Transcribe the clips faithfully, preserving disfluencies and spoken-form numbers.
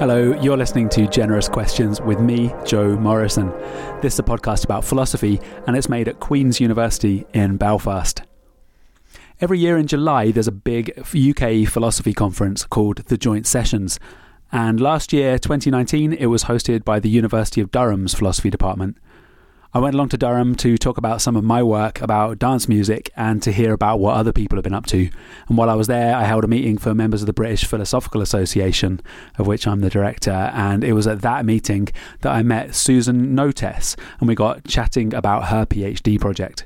Hello, you're listening to Generous Questions with me, Joe Morrison. This is a podcast about philosophy, and it's made at Queen's University in Belfast. Every year in July, there's a big U K philosophy conference called the Joint Sessions. And last year, twenty nineteen, it was hosted by the University of Durham's philosophy department. I went along to Durham to talk about some of my work about dance music and to hear about what other people have been up to. And while I was there, I held a meeting for members of the British Philosophical Association, of which I'm the director. And it was at that meeting that I met Susan Notes, and we got chatting about her PhD project.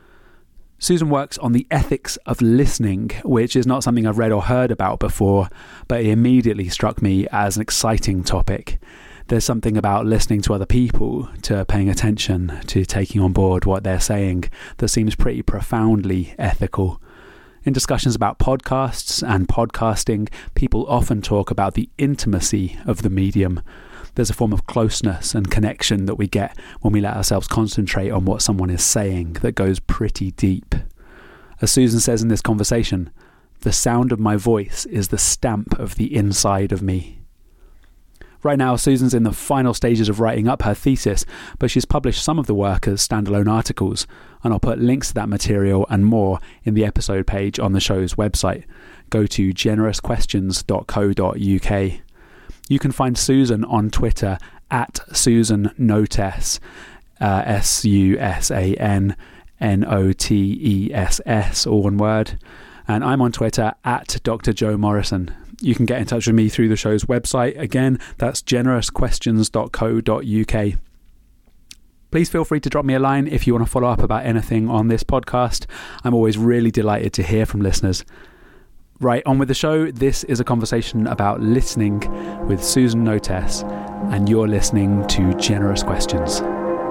Susan works on the ethics of listening, which is not something I've read or heard about before, but it immediately struck me as an exciting topic. There's something about listening to other people, to paying attention, to taking on board what they're saying that seems pretty profoundly ethical. In discussions about podcasts and podcasting, people often talk about the intimacy of the medium. There's a form of closeness and connection that we get when we let ourselves concentrate on what someone is saying that goes pretty deep. As Susan says in this conversation, the sound of my voice is the stamp of the inside of me. Right now, Susan's in the final stages of writing up her thesis, but she's published some of the work as standalone articles, and I'll put links to that material and more in the episode page on the show's website. Go to generous questions dot co dot uk. You can find Susan on Twitter at Susan Notes, uh, S U S A N N O T E S S, all one word. And I'm on Twitter at Doctor Joe Morrison. You can get in touch with me through the show's website. Again, that's generous questions dot co dot uk. Please feel free to drop me a line if you want to follow up about anything on this podcast. I'm always really delighted to hear from listeners. Right, on with the show. This is a conversation about listening with Susan Notes, and you're listening to Generous Questions.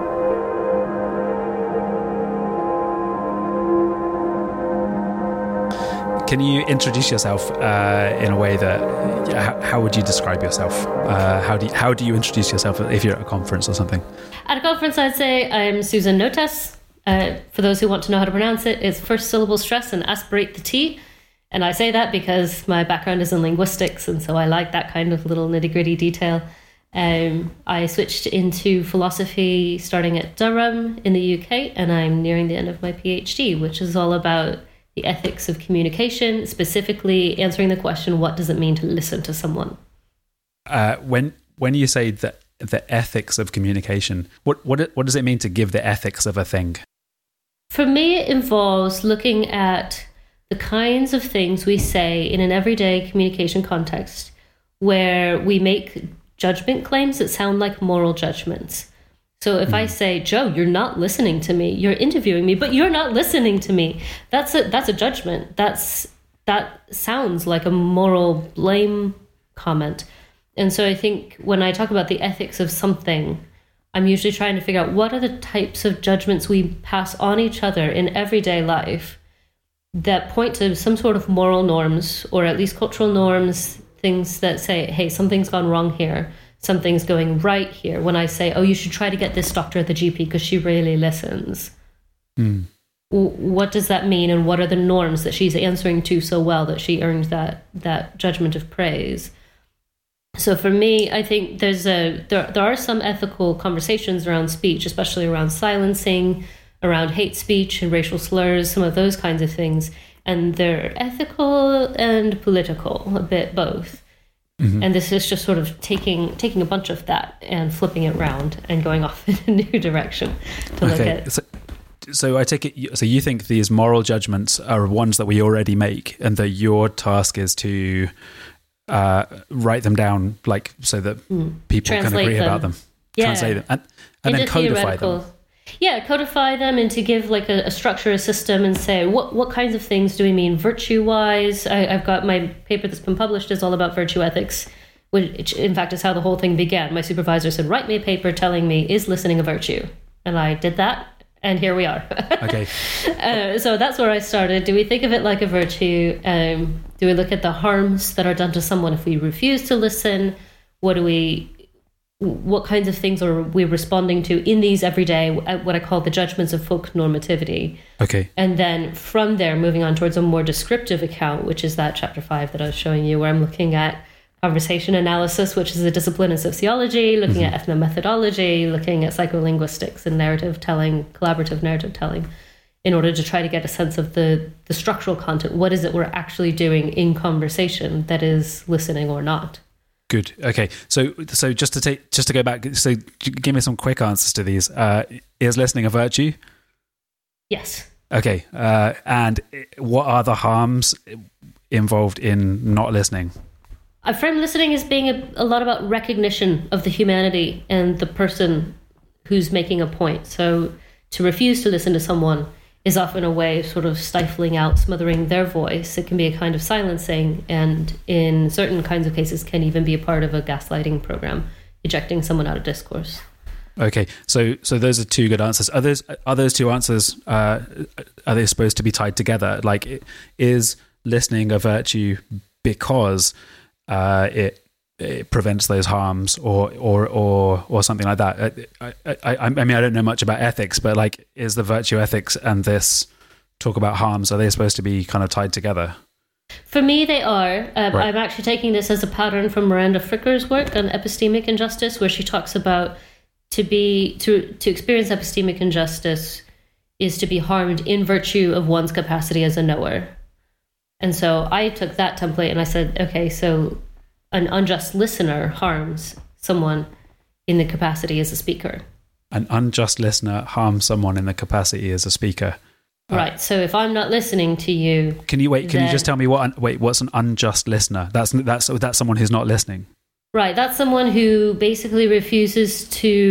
Can you introduce yourself uh, in a way that, how, how would you describe yourself? Uh, how do you, how do you introduce yourself if you're at a conference or something? At a conference, I'd say I'm Susan Notes. Uh, for those who want to know how to pronounce it, it's first syllable stress and aspirate the T. And I say that because my background is in linguistics, and so I like that kind of little nitty-gritty detail. Um, I switched into philosophy starting at Durham in the U K, and I'm nearing the end of my PhD, which is all about the ethics of communication, specifically answering the question, what does it mean to listen to someone? Uh, when when you say the the ethics of communication, what what what does it mean to give the ethics of a thing? For me, it involves looking at the kinds of things we say in an everyday communication context where we make judgment claims that sound like moral judgments. So if mm. I say, Joe, you're not listening to me, you're interviewing me, but you're not listening to me, that's a that's a judgment. That's that sounds like a moral blame comment. And so I think when I talk about the ethics of something, I'm usually trying to figure out what are the types of judgments we pass on each other in everyday life that point to some sort of moral norms, or at least cultural norms, things that say, hey, something's gone wrong here. Something's going right here. When I say, oh, you should try to get this doctor at the G P because she really listens. Mm. What does that mean? And what are the norms that she's answering to so well that she earned that that judgment of praise? So for me, I think there's a there, there are some ethical conversations around speech, especially around silencing, around hate speech and racial slurs, some of those kinds of things. And they're ethical and political, a bit both. Mm-hmm. And this is just sort of taking taking a bunch of that and flipping it around and going off in a new direction to look okay. at. So, so I take it, so you think these moral judgments are ones that we already make, and that your task is to uh, write them down, like so that mm. people Translate can agree them. about them, yeah. translate them, and, and then codify them. Yeah, codify them, and to give like a, a structure, a system, and say what what kinds of things do we mean virtue-wise. I, I've got my paper that's been published is all about virtue ethics, which in fact is how the whole thing began. My supervisor said, write me a paper telling me, is listening a virtue? And I did that, and here we are. Okay. uh, so that's where I started. Do we think of it like a virtue? Um, do we look at the harms that are done to someone if we refuse to listen? What do we... What kinds of things are we responding to in these everyday, what I call the judgments of folk normativity? Okay. And then from there, moving on towards a more descriptive account, which is that chapter five that I was showing you, where I'm looking at conversation analysis, which is a discipline in sociology, looking Mm-hmm. at ethnomethodology, looking at psycholinguistics and narrative telling, collaborative narrative telling, in order to try to get a sense of the, the structural content. What is it we're actually doing in conversation that is listening or not? Good. Okay. So, so just to take, just to go back, so give me some quick answers to these. Uh, is listening a virtue? Yes. Okay. Uh, and what are the harms involved in not listening? I frame listening as being a, a lot about recognition of the humanity and the person who's making a point. So to refuse to listen to someone is often a way of sort of stifling out, smothering their voice. It can be a kind of silencing, and in certain kinds of cases can even be a part of a gaslighting program, ejecting someone out of discourse. Okay, so so those are two good answers. Are those are those two answers? Uh, are they supposed to be tied together? Like, is listening a virtue because uh, it it prevents those harms, or or or or something like that? I, I I mean, I don't know much about ethics, but like, is the virtue ethics and this talk about harms, are they supposed to be kind of tied together? For me, they are. Um, Right. I'm actually taking this as a pattern from Miranda Fricker's work on epistemic injustice, where she talks about to be to to experience epistemic injustice is to be harmed in virtue of one's capacity as a knower. And so I took that template and I said, okay, so an unjust listener harms someone in the capacity as a speaker. An unjust listener harms someone in the capacity as a speaker. Uh, Right. So if I'm not listening to you, Can you wait? Can you then- just tell me what? Un, wait, what's an unjust listener? That's that's that's someone who's not listening. right, that's someone who basically refuses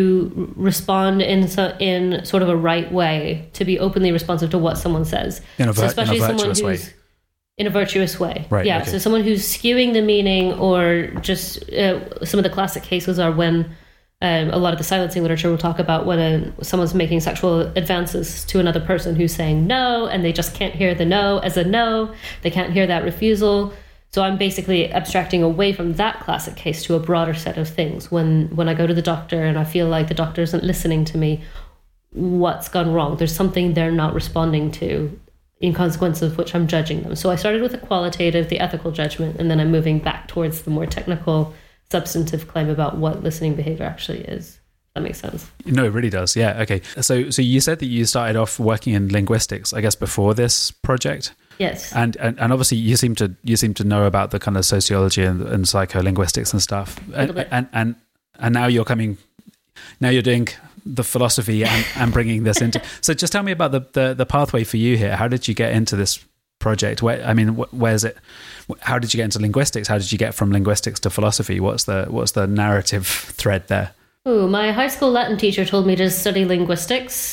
to respond in so, in sort of a right way, to be openly responsive to what someone says. In a, vir- So especially in a someone virtuous way. who's in a virtuous way. Right, Yeah. okay. So someone who's skewing the meaning, or just uh, some of the classic cases are when um, a lot of the silencing literature will talk about when a, someone's making sexual advances to another person who's saying no, and they just can't hear the no as a no. They can't hear that refusal. So I'm basically abstracting away from that classic case to a broader set of things. When when I go to the doctor and I feel like the doctor isn't listening to me, what's gone wrong? There's something they're not responding to, in consequence of which I'm judging them. So I started with the qualitative, the ethical judgment, and then I'm moving back towards the more technical, substantive claim about what listening behavior actually is. That makes sense. No, it really does. Yeah. Okay. So so you said that you started off working in linguistics, I guess, before this project. Yes. And, and and obviously you seem to you seem to know about the kind of sociology and, and psycholinguistics and stuff. And, bit. and and and now you're coming, now you're doing the philosophy and, and bringing this into. So just tell me about the, the the pathway for you here. How did you get into this project? Where I mean, wh- where's it? How did you get into linguistics? How did you get from linguistics to philosophy? What's the what's the narrative thread there? Ooh, my high school Latin teacher told me to study linguistics,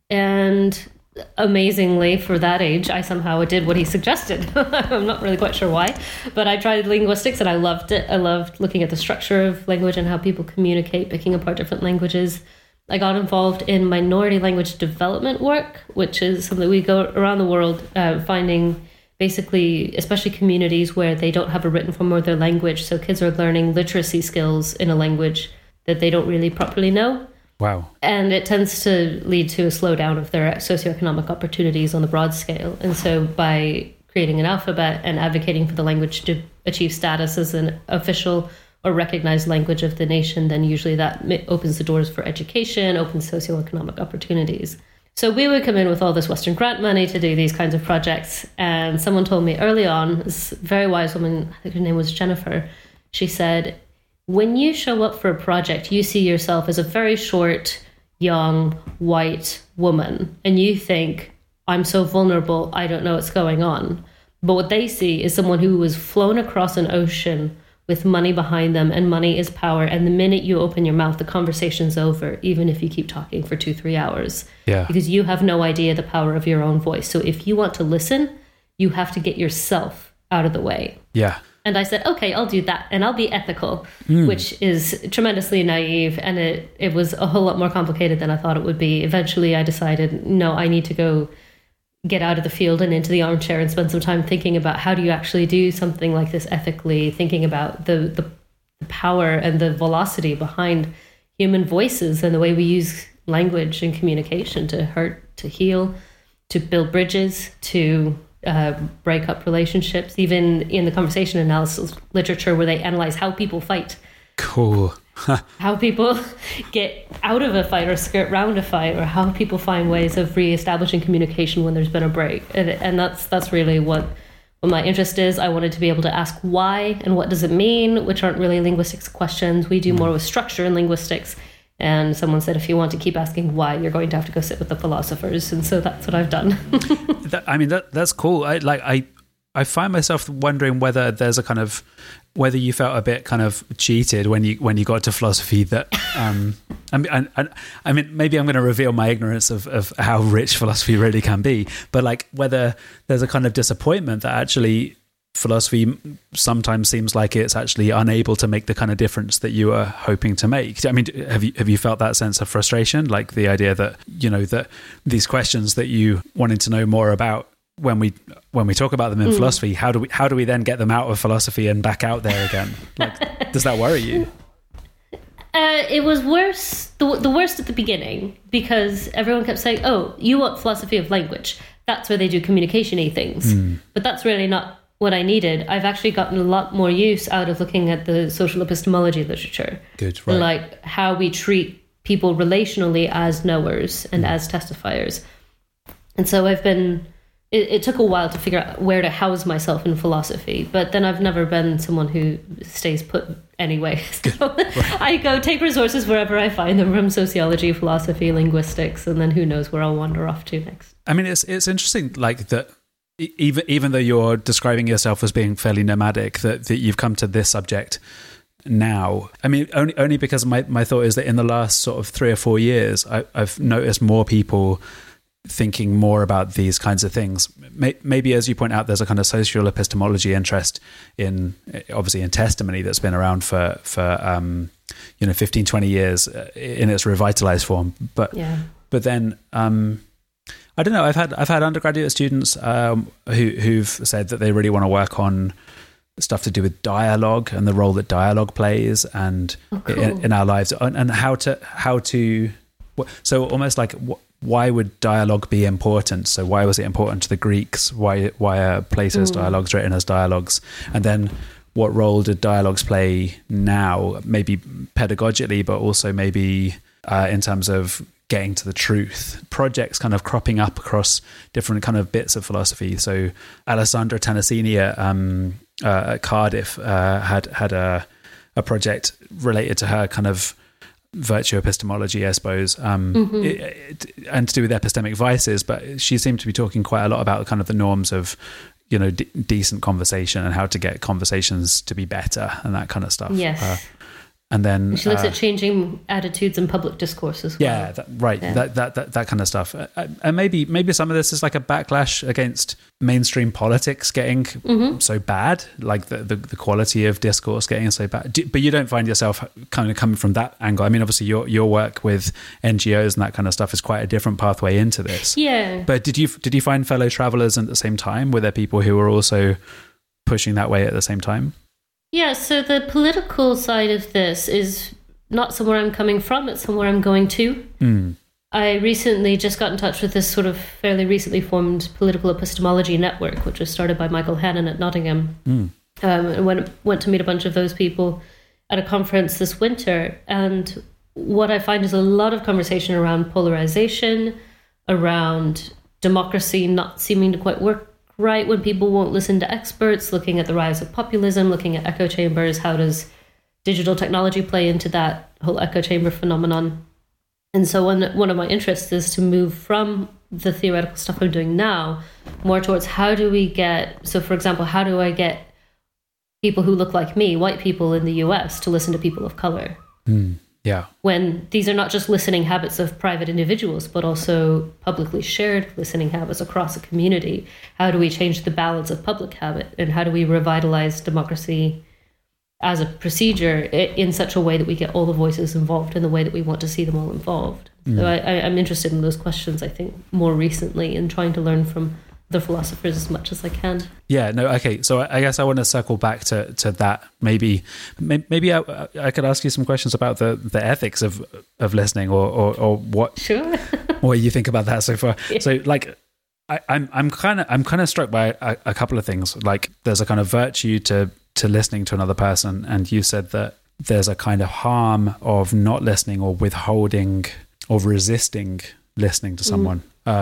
and amazingly, for that age, I somehow did what he suggested. I'm not really quite sure why, but I tried linguistics and I loved it. I loved looking at the structure of language and how people communicate, picking apart different languages. I got involved in minority language development work, which is something we go around the world uh, finding basically, especially communities where they don't have a written form of their language. So kids are learning literacy skills in a language that they don't really properly know. Wow. And it tends to lead to a slowdown of their socioeconomic opportunities on the broad scale. And so by creating an alphabet and advocating for the language to achieve status as an official or recognized language of the nation, then usually that opens the doors for education, opens socioeconomic opportunities. So we would come in with all this Western grant money to do these kinds of projects. And someone told me early on, this very wise woman, I think her name was Jennifer, she said, when you show up for a project, you see yourself as a very short, young, white woman, and you think, I'm so vulnerable, I don't know what's going on. But what they see is someone who was flown across an ocean with money behind them, and money is power. And the minute you open your mouth, the conversation's over, even if you keep talking for two, three hours. Yeah. Because you have no idea the power of your own voice. So if you want to listen, you have to get yourself out of the way. Yeah. And I said, okay, I'll do that. And I'll be ethical, mm. which is tremendously naive. And it, it was a whole lot more complicated than I thought it would be. Eventually, I decided, no, I need to go get out of the field and into the armchair and spend some time thinking about how do you actually do something like this ethically, thinking about the, the power and the velocity behind human voices and the way we use language and communication to hurt, to heal, to build bridges, to uh, break up relationships, even in the conversation analysis literature where they analyze how people fight. Cool. How people get out of a fight or skirt round a fight, or how people find ways of reestablishing communication when there's been a break. And, and that's that's really what, what my interest is. I wanted to be able to ask why and what does it mean, which aren't really linguistics questions. We do more with structure in linguistics. And someone said, if you want to keep asking why, you're going to have to go sit with the philosophers. And so that's what I've done. that, I mean, that that's cool. I like I I find myself wondering whether there's a kind of whether you felt a bit kind of cheated when you when you got to philosophy. That um, I mean, I, I mean, maybe I'm going to reveal my ignorance of, of how rich philosophy really can be. But like, whether there's a kind of disappointment that actually philosophy sometimes seems like it's actually unable to make the kind of difference that you are hoping to make. I mean, have you have you felt that sense of frustration, like the idea that you know that these questions that you wanted to know more about, when we when we talk about them in mm. philosophy, how do we how do we then get them out of philosophy and back out there again? Like, does that worry you? Uh, it was worse, the, the worst at the beginning, because everyone kept saying, "Oh, you want philosophy of language? That's where they do communication-y things." Mm. But that's really not what I needed. I've actually gotten a lot more use out of looking at the social epistemology literature. Good, right. Like how we treat people relationally as knowers and mm. as testifiers. And so I've been. It, it took a while to figure out where to house myself in philosophy, but then I've never been someone who stays put anyway. So right. I go take resources wherever I find them, from sociology, philosophy, linguistics, and then who knows where I'll wander off to next. I mean, it's it's interesting, like that. Even even though you're describing yourself as being fairly nomadic, that, that you've come to this subject now. I mean, only only because my my thought is that in the last sort of three or four years, I, I've noticed more people thinking more about these kinds of things. Maybe, as you point out, there's a kind of social epistemology interest in, obviously, in testimony that's been around for for um, you know fifteen, twenty years in its revitalized form. But yeah. but then um, I don't know. I've had I've had undergraduate students um, who who've said that they really want to work on stuff to do with dialogue and the role that dialogue plays and oh, cool. in, in our lives, and, and how to how to so almost like what. Why would dialogue be important? So why was it important to the Greeks? Why why are Plato's mm. dialogues written as dialogues? And then what role did dialogues play now? Maybe pedagogically, but also maybe uh, in terms of getting to the truth. Projects kind of cropping up across different kind of bits of philosophy. So Alessandra Tennessini at, um, uh, at Cardiff uh, had had a a project related to her kind of virtue epistemology, I suppose, um, mm-hmm. it, it, and to do with epistemic vices. But she seemed to be talking quite a lot about kind of the norms of, you know, d- decent conversation and how to get conversations to be better and that kind of stuff. Yes. Uh, and then she looks uh, at changing attitudes in public discourse as well. Yeah, that, right. Yeah. That, that that that kind of stuff. Uh, and maybe maybe some of this is like a backlash against mainstream politics getting mm-hmm. so bad, like the, the the quality of discourse getting so bad. Do, but you don't find yourself kind of coming from that angle. I mean, obviously your your work with N G Os and that kind of stuff is quite a different pathway into this. Yeah. But did you did you find fellow travelers at the same time? Were there people who were also pushing that way at the same time? Yeah, so the political side of this is not somewhere I'm coming from, it's somewhere I'm going to. Mm. I recently just got in touch with this sort of fairly recently formed political epistemology network, which was started by Michael Hannon at Nottingham. Mm. Um, and went, went to meet a bunch of those people at a conference this winter. And what I find is a lot of conversation around polarization, around democracy not seeming to quite work right when people won't listen to experts, looking at the rise of populism, looking at echo chambers. How does digital technology play into that whole echo chamber phenomenon? And so one, one of my interests is to move from the theoretical stuff I'm doing now more towards how do we get, so for example, how do I get people who look like me, white people in the U S, to listen to people of color? Mm. Yeah. When these are not just listening habits of private individuals, but also publicly shared listening habits across a community. How do we change the balance of public habit? And how do we revitalize democracy as a procedure in such a way that we get all the voices involved in the way that we want to see them all involved? Mm. So I, I'm interested in those questions, I think, more recently, in trying to learn from the philosophers as much as I can. Yeah, no, okay. So I guess I want to circle back to, to that. Maybe maybe I, I could ask you some questions about the, the ethics of of listening, or or, or what sure. what you think about that so far. Yeah. So like I, I'm I'm kind of I'm kind of struck by a, a couple of things. Like there's a kind of virtue to to listening to another person, and you said that there's a kind of harm of not listening or withholding or resisting listening to someone. Mm.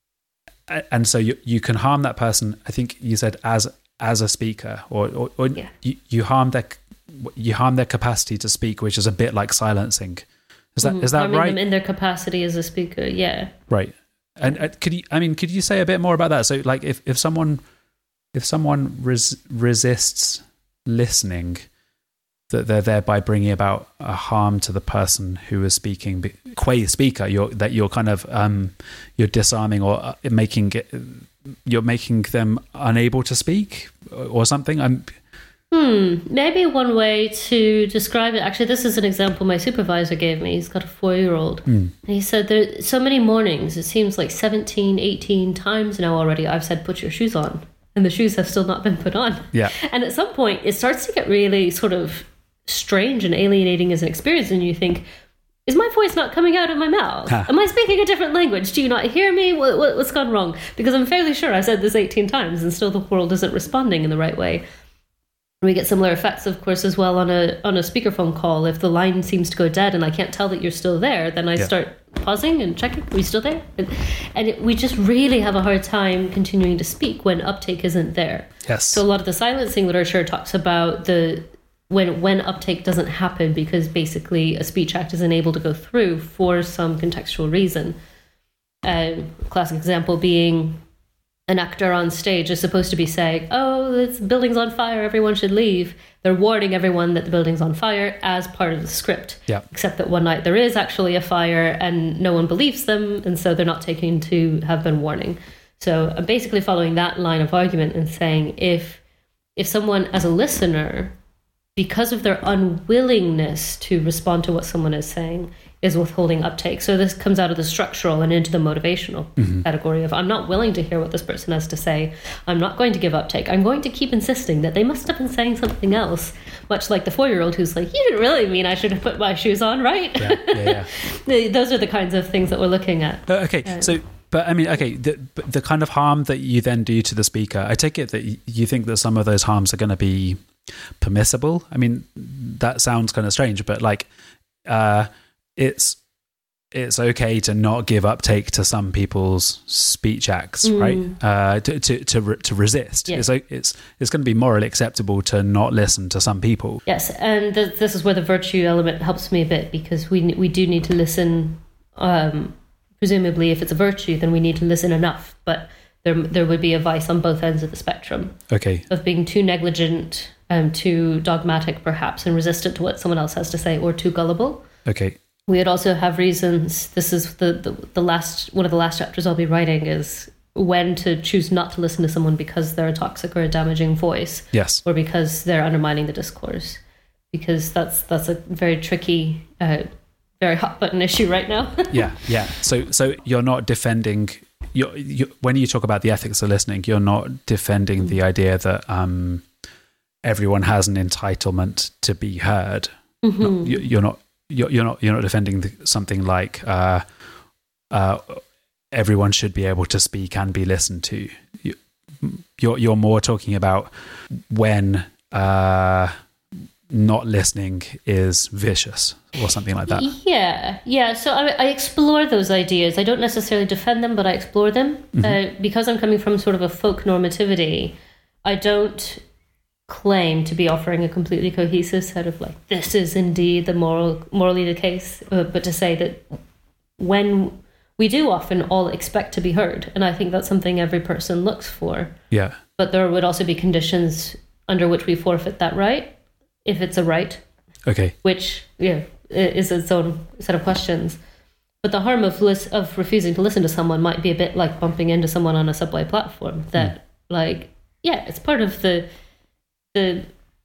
Uh, and so you you can harm that person. I think you said as as a speaker, or or, or yeah. you, you harm their you harm their capacity to speak, which is a bit like silencing. Is that mm, is that harming right? Them in their capacity as a speaker, yeah. Right. And uh, could you? I mean, could you say a bit more about that? So, like, if, if someone if someone res- resists listening, that they're thereby bringing about a harm to the person who is speaking. Qua speaker, you're that you're kind of um, you're disarming or making it, you're making them unable to speak or something. I'm. Hmm. Maybe one way to describe it. Actually, this is an example my supervisor gave me. He's got a four-year-old. Mm. And he said there so many mornings, it seems like seventeen, eighteen times now already, I've said, put your shoes on. And the shoes have still not been put on. Yeah. And at some point, it starts to get really sort of strange and alienating as an experience. And you think, is my voice not coming out of my mouth? Huh. Am I speaking a different language? Do you not hear me? What, what, what's gone wrong? Because I'm fairly sure I've said this eighteen times and still the world isn't responding in the right way. We get similar effects, of course, as well on a on a speakerphone call. If the line seems to go dead and I can't tell that you're still there, then I yeah. start pausing and checking, are we still there? And, and it, we just really have a hard time continuing to speak when uptake isn't there. Yes. So a lot of the silencing literature talks about the when when uptake doesn't happen because basically a speech act isn't able to go through for some contextual reason. A classic example being an actor on stage is supposed to be saying, oh, this building's on fire, everyone should leave. They're warning everyone that the building's on fire as part of the script. Yeah. Except that one night there is actually a fire and no one believes them, and so they're not taking to have been warning. So I'm basically following that line of argument and saying if if someone as a listener, because of their unwillingness to respond to what someone is saying, is withholding uptake. So this comes out of the structural and into the motivational mm-hmm. category of I'm not willing to hear what this person has to say. I'm not going to give uptake. I'm going to keep insisting that they must have been saying something else, much like the four-year-old who's like, you didn't really mean I should have put my shoes on, right? Yeah, yeah, yeah. Those are the kinds of things that we're looking at. Uh, okay, um, so, but I mean, okay, the, the kind of harm that you then do to the speaker, I take it that you think that some of those harms are going to be permissible. I mean, that sounds kind of strange, but like, uh, it's it's okay to not give uptake to some people's speech acts, mm. right? Uh, to to to, re- to resist. Yeah. It's like it's it's going to be morally acceptable to not listen to some people. Yes, and th- this is where the virtue element helps me a bit because we we do need to listen. Um, presumably, if it's a virtue, then we need to listen enough. But there there would be a vice on both ends of the spectrum. Okay. Of being too negligent, um, too dogmatic, perhaps, and resistant to what someone else has to say, or too gullible. Okay. We would also have reasons. This is the, the the last one of the last chapters I'll be writing is when to choose not to listen to someone because they're a toxic or a damaging voice. Yes. Or because they're undermining the discourse. Because that's that's a very tricky, uh, very hot button issue right now. yeah, yeah. So so you're not defending. You're, you when you talk about the ethics of listening, you're not defending mm-hmm. the idea that um, everyone has an entitlement to be heard. Mm-hmm. Not, you, you're not. You're, you're not you're not defending the, something like uh, uh, everyone should be able to speak and be listened to. You, you're you're more talking about when uh, not listening is vicious or something like that. Yeah, yeah. So I, I explore those ideas. I don't necessarily defend them, but I explore them mm-hmm. uh, because I'm coming from sort of a folk normativity. I don't claim to be offering a completely cohesive set of like this is indeed the moral morally the case, uh, but to say that when we do often all expect to be heard, and I think that's something every person looks for. Yeah. But there would also be conditions under which we forfeit that right, if it's a right. Okay. Which yeah is its own set of questions. But the harm of lis- of refusing to listen to someone might be a bit like bumping into someone on a subway platform. That mm. like yeah, it's part of the the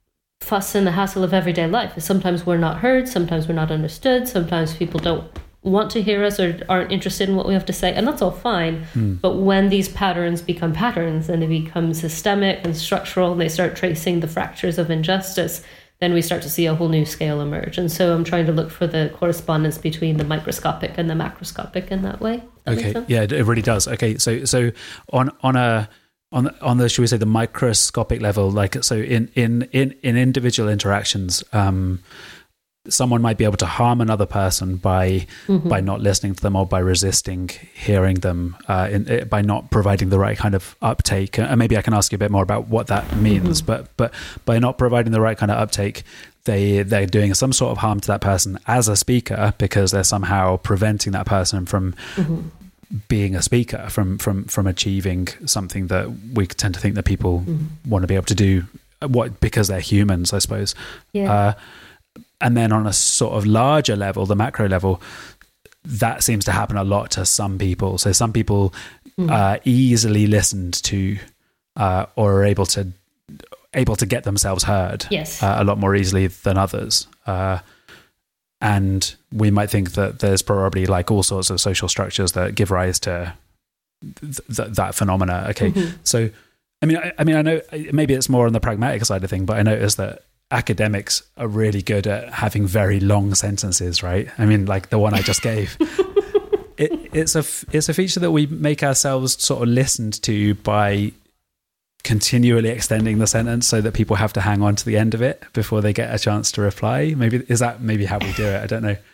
fuss and the hassle of everyday life. Sometimes we're not heard, sometimes we're not understood, sometimes people don't want to hear us or aren't interested in what we have to say, and that's all fine. Mm. But when these patterns become patterns and they become systemic and structural and they start tracing the fractures of injustice, then we start to see a whole new scale emerge. And so I'm trying to look for the correspondence between the microscopic and the macroscopic in that way. That Okay, yeah, it really does. Okay, so so on on a on on the, should we say, the microscopic level, like so in in in, in individual interactions, um, someone might be able to harm another person by mm-hmm. by not listening to them or by resisting hearing them, uh, in, by not providing the right kind of uptake. And maybe I can ask you a bit more about what that means. Mm-hmm. But but by not providing the right kind of uptake, they they're doing some sort of harm to that person as a speaker, because they're somehow preventing that person from mm-hmm. being a speaker, from from from achieving something that we tend to think that people mm-hmm. want to be able to do, what because they're humans, I suppose. Yeah. Uh, And then on a sort of larger level, the macro level, that seems to happen a lot to some people. So some people mm. uh, easily listened to uh, or are able to able to get themselves heard yes. uh, a lot more easily than others. Uh, and we might think that there's probably like all sorts of social structures that give rise to th- th- that phenomena. Okay, mm-hmm. so I mean, I, I mean, I know maybe it's more on the pragmatic side of thing, but I noticed that academics are really good at having very long sentences, right? I mean, like the one I just gave. it, it's a it's a feature that we make ourselves sort of listened to by continually extending the sentence so that people have to hang on to the end of it before they get a chance to reply. Maybe is that maybe how we do it? I don't know.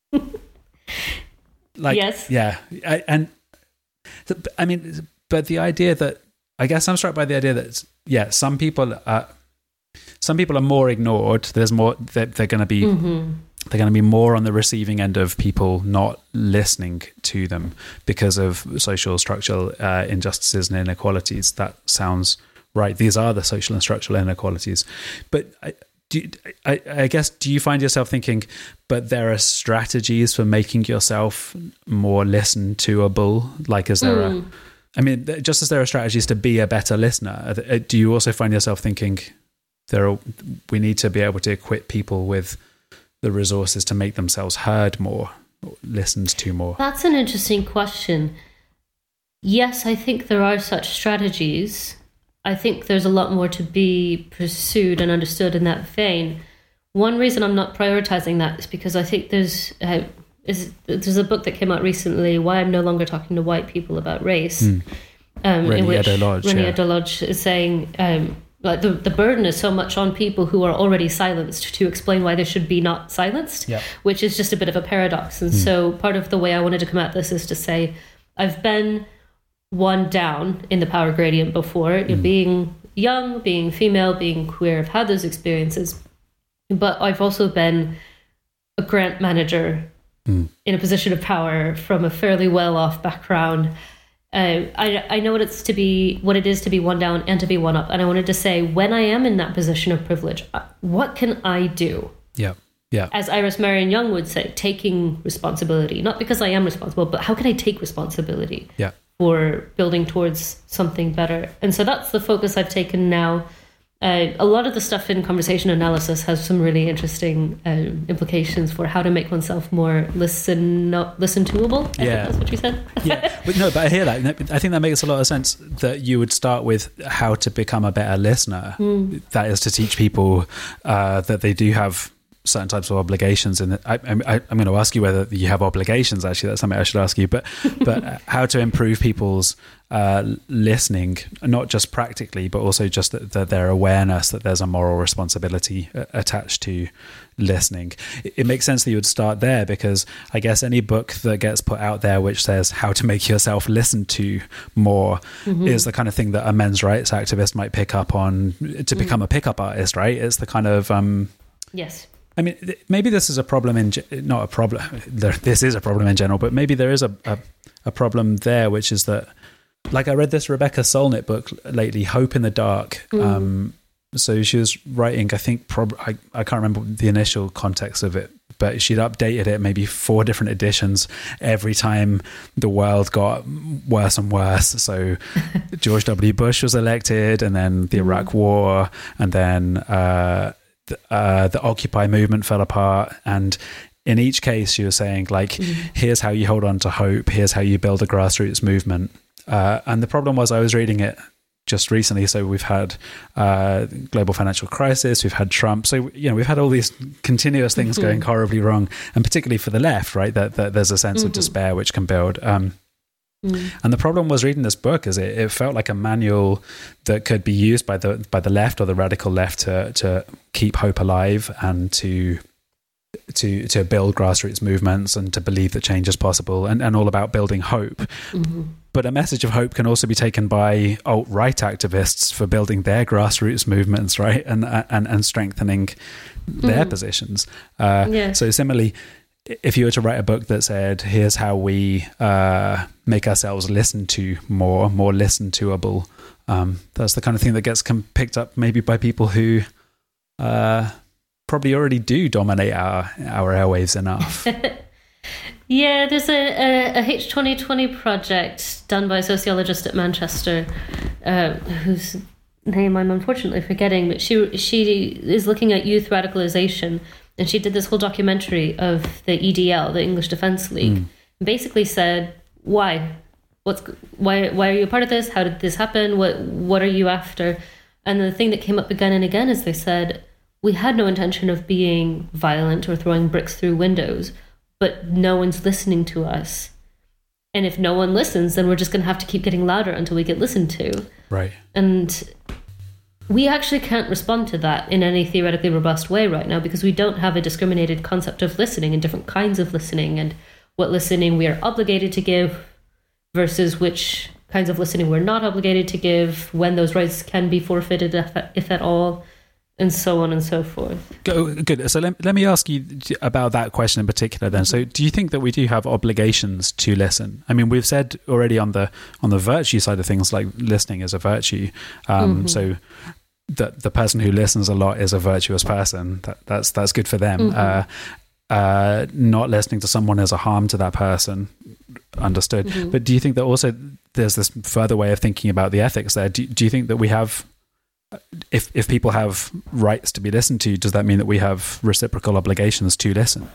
Like, yes, yeah, I, and I mean, but the idea that I guess I'm struck by the idea that yeah, some people are. Some people are more ignored. There's more. They're, they're going to be. Mm-hmm. They're going to be more on the receiving end of people not listening to them because of social structural uh, injustices and inequalities. That sounds right. These are the social and structural inequalities. But I, do you, I, I guess do you find yourself thinking, but there are strategies for making yourself more listen toable? Like, is there mm. a? I mean, just as there are strategies to be a better listener, do you also find yourself thinking? There are, we need to be able to equip people with the resources to make themselves heard more, listened to more? That's an interesting question. Yes, I think there are such strategies. I think there's a lot more to be pursued and understood in that vein. One reason I'm not prioritizing that is because I think there's uh, is there's a book that came out recently, Why I'm No Longer Talking to White People About Race, mm. um, in which Reni Eddo-Lodge is saying... Um, Like the, the burden is so much on people who are already silenced to explain why they should be not silenced, yeah. which is just a bit of a paradox. And mm. so part of the way I wanted to come at this is to say, I've been one down in the power gradient before. Mm. You're being young, being female, being queer. I've had those experiences. But I've also been a grant manager mm. in a position of power from a fairly well-off background. Uh, I I know what it's to be, what it is to be one down and to be one up, and I wanted to say, when I am in that position of privilege, what can I do? Yeah, yeah. As Iris Marion Young would say, taking responsibility, not because I am responsible, but how can I take responsibility yeah. for building towards something better? And so that's the focus I've taken now. Uh, a lot of the stuff in conversation analysis has some really interesting uh, implications for how to make oneself more listen no, listen toable. I yeah, think that's what you said. yeah, but no, but I hear that. I think that makes a lot of sense. That you would start with how to become a better listener. Mm. That is to teach people uh, that they do have certain types of obligations, and I, I, I'm going to ask you whether you have obligations. Actually, that's something I should ask you. But but how to improve people's uh, listening, not just practically, but also just that, that their awareness that there's a moral responsibility uh, attached to listening. It, it makes sense that you would start there, because I guess any book that gets put out there which says how to make yourself listened to more mm-hmm. is the kind of thing that a men's rights activist might pick up on to become mm. a pickup artist, right? It's the kind of um, yes. I mean, maybe this is a problem in, not a problem, this is a problem in general, but maybe there is a, a, a problem there, which is that, like I read this Rebecca Solnit book lately, Hope in the Dark. Mm. Um, so she was writing, I think, prob- I, I can't remember the initial context of it, but she'd updated it maybe four different editions every time the world got worse and worse. So George W. Bush was elected, and then the Iraq mm. War, and then... Uh, Uh, the Occupy movement fell apart, and in each case she was saying, like, mm. here's how you hold on to hope, here's how you build a grassroots movement. Uh, and the problem was, I was reading it just recently, so we've had uh, global financial crisis, we've had Trump, so you know we've had all these continuous things mm-hmm. going horribly wrong, and particularly for the left, right, that, that there's a sense mm-hmm. of despair which can build. Um, Mm. And the problem was reading this book is it, it felt like a manual that could be used by the by the left or the radical left to to keep hope alive and to to to build grassroots movements and to believe that change is possible and, and all about building hope. Mm-hmm. But a message of hope can also be taken by alt-right activists for building their grassroots movements, right? And and, and strengthening their mm. positions. Uh, yeah. So similarly, if you were to write a book that said, here's how we uh, make ourselves listened to more, more listen toable, um, that's the kind of thing that gets com- picked up maybe by people who uh, probably already do dominate our, our airwaves enough. Yeah, there's a, a, a H twenty twenty project done by a sociologist at Manchester, uh, whose name I'm unfortunately forgetting, but she she is looking at youth radicalization. And she did this whole documentary of the E D L, the English Defence League, mm. and basically said, why? What's why why are you a part of this? How did this happen? What what are you after? And the thing that came up again and again is they said, we had no intention of being violent or throwing bricks through windows, but no one's listening to us. And if no one listens, then we're just going to have to keep getting louder until we get listened to. Right. And we actually can't respond to that in any theoretically robust way right now because we don't have a discriminated concept of listening and different kinds of listening and what listening we are obligated to give versus which kinds of listening we're not obligated to give, when those rights can be forfeited, if, if at all, and so on and so forth. Good. So let, let me ask you about that question in particular then. So do you think that we do have obligations to listen? I mean, we've said already on the on the virtue side of things, like listening is a virtue. Um, mm-hmm. So the the person who listens a lot is a virtuous person. That, that's that's good for them. Mm-hmm. Uh, uh, not listening to someone is a harm to that person. Understood. Mm-hmm. But do you think that also there's this further way of thinking about the ethics there? Do, do you think that we have... If if people have rights to be listened to, does that mean that we have reciprocal obligations to listen?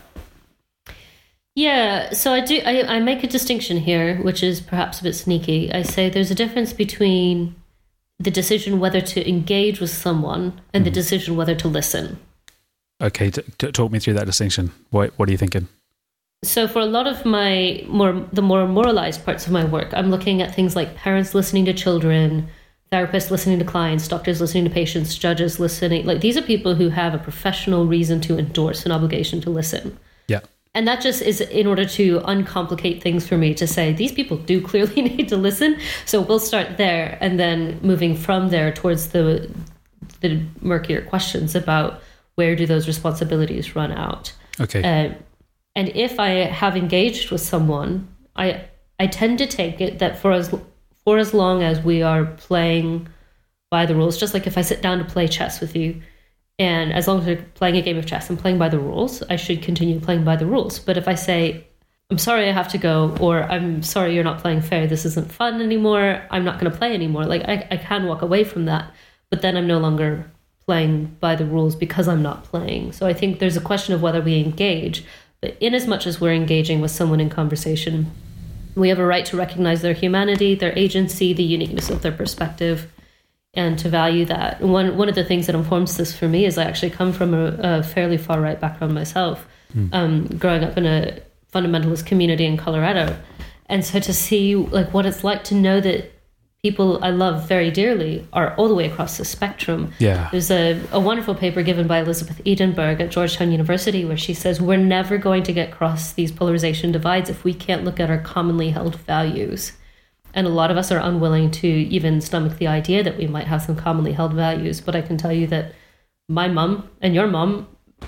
Yeah, so I do. I, I make a distinction here, which is perhaps a bit sneaky. I say there's a difference between the decision whether to engage with someone and mm. the decision whether to listen. Okay, t- t- talk me through that distinction. What what are you thinking? So for a lot of my more the more moralized parts of my work, I'm looking at things like parents listening to children, therapists listening to clients, doctors listening to patients, judges listening. Like, these are people who have a professional reason to endorse an obligation to listen. Yeah. And that just is in order to uncomplicate things for me to say, these people do clearly need to listen. So we'll start there and then moving from there towards the the murkier questions about where do those responsibilities run out. Okay. Uh, and if I have engaged with someone, I I tend to take it that for as for as long as we are playing by the rules, just like if I sit down to play chess with you, and as long as we're playing a game of chess and playing by the rules, I should continue playing by the rules. But if I say, I'm sorry, I have to go, or I'm sorry, you're not playing fair, this isn't fun anymore, I'm not going to play anymore, like I, I can walk away from that, but then I'm no longer playing by the rules because I'm not playing. So I think there's a question of whether we engage, but in as much as we're engaging with someone in conversation, we have a right to recognize their humanity, their agency, the uniqueness of their perspective, and to value that. One one of the things that informs this for me is I actually come from a, a fairly far-right background myself, mm. um, growing up in a fundamentalist community in Colorado. And so to see like what it's like to know that people I love very dearly are all the way across the spectrum. Yeah. There's a, a wonderful paper given by Elizabeth Edenberg at Georgetown University where she says we're never going to get across these polarization divides if we can't look at our commonly held values. And a lot of us are unwilling to even stomach the idea that we might have some commonly held values. But I can tell you that my mom and your mom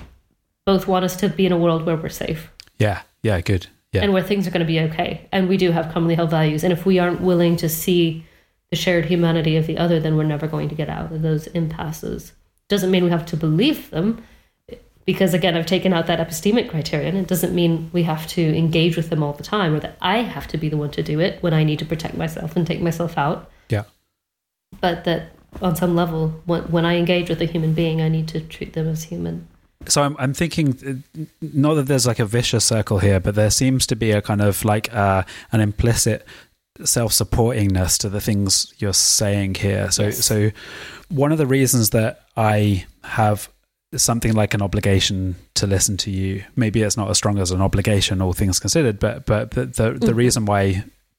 both want us to be in a world where we're safe. Yeah, yeah, good. Yeah. And where things are going to be okay. And we do have commonly held values. And if we aren't willing to see the shared humanity of the other, then we're never going to get out of those impasses. Doesn't mean we have to believe them, because again, I've taken out that epistemic criterion. It doesn't mean we have to engage with them all the time, or that I have to be the one to do it when I need to protect myself and take myself out. Yeah. But that on some level, when, when I engage with a human being, I need to treat them as human. So I'm, I'm thinking, not that there's like a vicious circle here, but there seems to be a kind of like uh, an implicit self-supportingness to the things you're saying here. So, yes. so one of the reasons that I have something like an obligation to listen to you, maybe it's not as strong as an obligation, all things considered, but but the the, the mm-hmm. reason why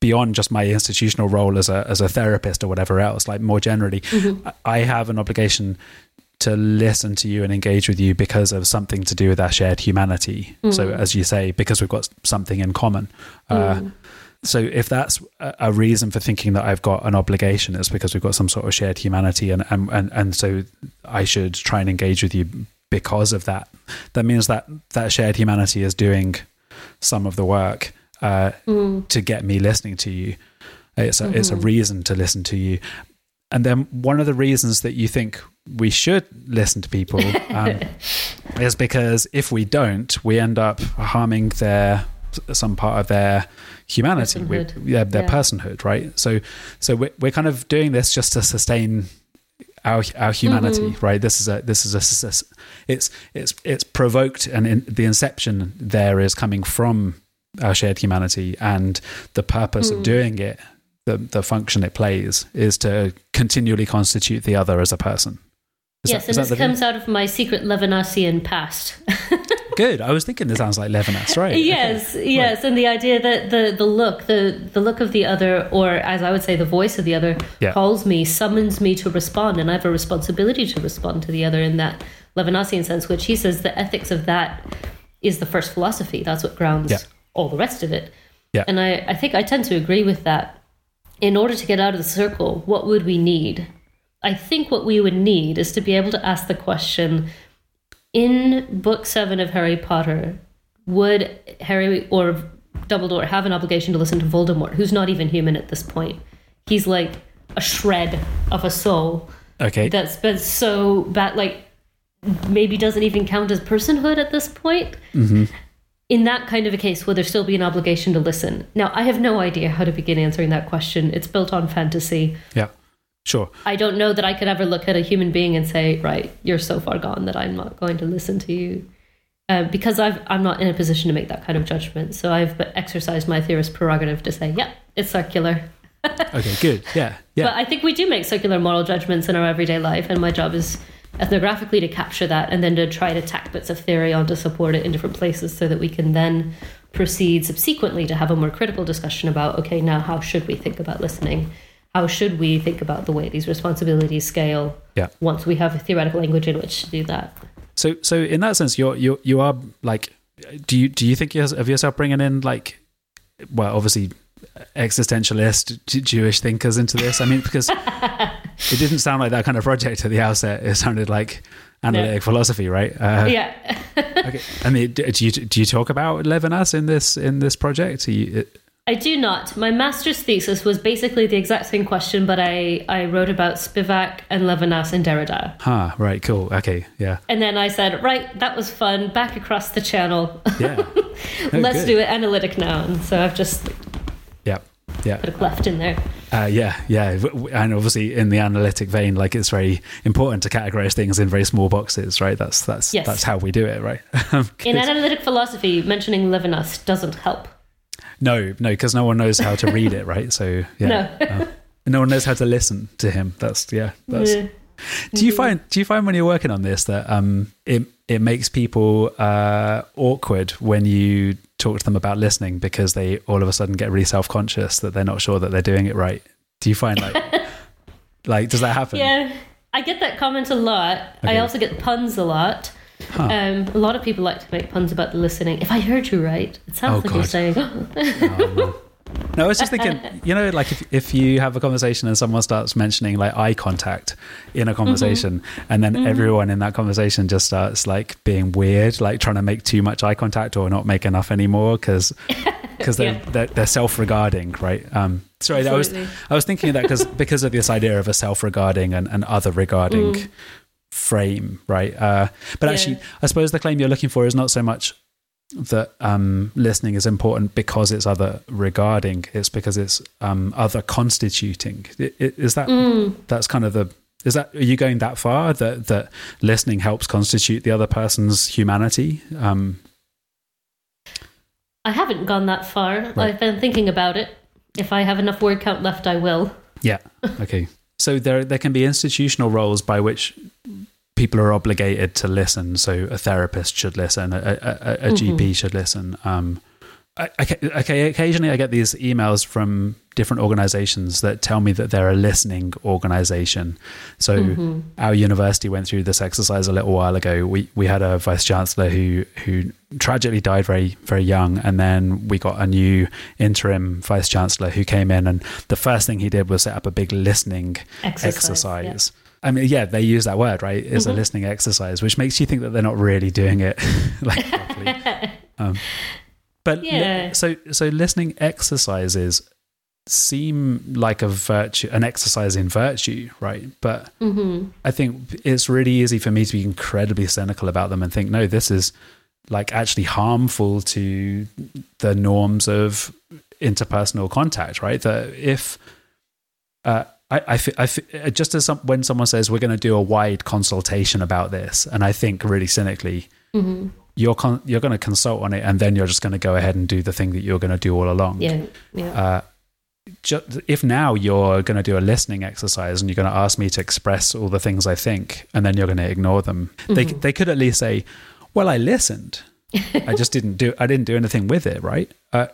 beyond just my institutional role as a as a therapist or whatever else, like more generally, mm-hmm. I have an obligation to listen to you and engage with you because of something to do with our shared humanity. Mm. So as you say, because we've got something in common. Mm. Uh, so if that's a, a reason for thinking that I've got an obligation, it's because we've got some sort of shared humanity, and, and, and, and so I should try and engage with you because of that. That means that that shared humanity is doing some of the work uh, mm. to get me listening to you. It's a, mm-hmm. it's a reason to listen to you. And then one of the reasons that you think we should listen to people um, is because if we don't, we end up harming their some part of their humanity, we, yeah, their yeah. personhood, right? So, so we're, we're kind of doing this just to sustain our our humanity, mm-hmm. right? This is a this is a, it's it's it's provoked, and in, the inception there is coming from our shared humanity, and the purpose mm. of doing it. The, the function it plays is to continually constitute the other as a person. Is yes, that, and this comes out of my secret Levinasian past. Good. I was thinking this sounds like Levinas, right? Yes, okay. yes, right. And the idea that the, the look, the, the look of the other, or as I would say, the voice of the other, yeah. calls me, summons me to respond, and I have a responsibility to respond to the other in that Levinasian sense, which he says the ethics of that is the first philosophy. That's what grounds yeah. all the rest of it. Yeah. And I, I think I tend to agree with that. In order to get out of the circle, what would we need? I think what we would need is to be able to ask the question, in book seven of Harry Potter, would Harry or Dumbledore have an obligation to listen to Voldemort, who's not even human at this point? He's like a shred of a soul. Okay. That's been so bad, like maybe doesn't even count as personhood at this point. Mm-hmm. In that kind of a case, will there still be an obligation to listen? Now, I have no idea how to begin answering that question. It's built on fantasy. Yeah, sure. I don't know that I could ever look at a human being and say, right, you're so far gone that I'm not going to listen to you. Uh, because I've, I'm not in a position to make that kind of judgment. So I've exercised my theorist prerogative to say, yeah, it's circular. Okay, good. Yeah, yeah. But I think we do make circular moral judgments in our everyday life. And my job is ethnographically to capture that and then to try to tack bits of theory on to support it in different places so that we can then proceed subsequently to have a more critical discussion about, okay, now how should we think about listening? How should we think about the way these responsibilities scale yeah. once we have a theoretical language in which to do that? So so in that sense, you're, you're, you are like, do you, do you think of yourself bringing in like, well, obviously existentialist Jewish thinkers into this? I mean, because it didn't sound like that kind of project at the outset. It sounded like analytic no. philosophy, right? Uh, yeah. Okay. I mean, do you do you talk about Levinas in this in this project? You, it... I do not. My master's thesis was basically the exact same question, but I I wrote about Spivak and Levinas and Derrida. Huh. Right. Cool. Okay. Yeah. And then I said, right, that was fun. Back across the channel. Yeah. Oh, Let's good. do it analytic now. And so I've just. Yeah. Yeah. Put a cleft in there. Uh, yeah, yeah. And obviously in the analytic vein, like it's very important to categorize things in very small boxes, right? That's that's yes. that's how we do it, right? In analytic philosophy, mentioning Levinas doesn't help. No, no, because no one knows how to read it, right? So yeah. No. uh, no one knows how to listen to him. That's yeah. That's yeah. Do you find do you find when you're working on this that um it it makes people uh, awkward when you talk to them about listening because they all of a sudden get really self-conscious that they're not sure that they're doing it right? Do you find like like does that happen? Yeah, I get that comment a lot. Okay. I also get puns a lot. Huh. Um, a lot of people like to make puns about the listening. If I heard you right, it sounds oh, like God. You're saying. oh, no. No, I was just thinking, you know, like if, if you have a conversation and someone starts mentioning like eye contact in a conversation, mm-hmm. and then mm-hmm. everyone in that conversation just starts like being weird, like trying to make too much eye contact or not make enough anymore because because they're, yeah. they're they're self-regarding, right? Um, sorry, I was I was thinking of that because because of this idea of a self-regarding and, and other regarding mm. frame, right? Uh, but yeah. actually, I suppose the claim you're looking for is not so much that um, listening is important because it's other regarding, it's because it's um, other constituting. Is that mm. that's kind of the is that are you going that far that that listening helps constitute the other person's humanity? Um, I haven't gone that far. Right. I've been thinking about it. If I have enough word count left, I will. Yeah. Okay. So there there can be institutional roles by which people are obligated to listen. So a therapist should listen, a, a, a mm-hmm. G P should listen, um, I, okay, okay, occasionally I get these emails from different organizations that tell me that they're a listening organization. So mm-hmm. our university went through this exercise a little while ago. We we had a vice chancellor who who tragically died very, very young. And then we got a new interim vice chancellor who came in, and the first thing he did was set up a big listening exercise. exercise. Yeah. I mean, yeah, they use that word, right? It's mm-hmm. a listening exercise, which makes you think that they're not really doing it like properly. Um, But yeah. li- so so listening exercises seem like a virtue, an exercise in virtue, right? But mm-hmm. I think it's really easy for me to be incredibly cynical about them and think, no, this is like actually harmful to the norms of interpersonal contact, right? That if uh, I, I, f- I f- just as some, when someone says we're going to do a wide consultation about this, and I think really cynically. Mm-hmm. You're con- you're going to consult on it, and then you're just going to go ahead and do the thing that you're going to do all along. Yeah, yeah. Uh, ju- if now you're going to do a listening exercise and you're going to ask me to express all the things I think, and then you're going to ignore them, mm-hmm. they they could at least say, "Well, I listened. I just didn't do. I didn't do anything with it." Right? Uh,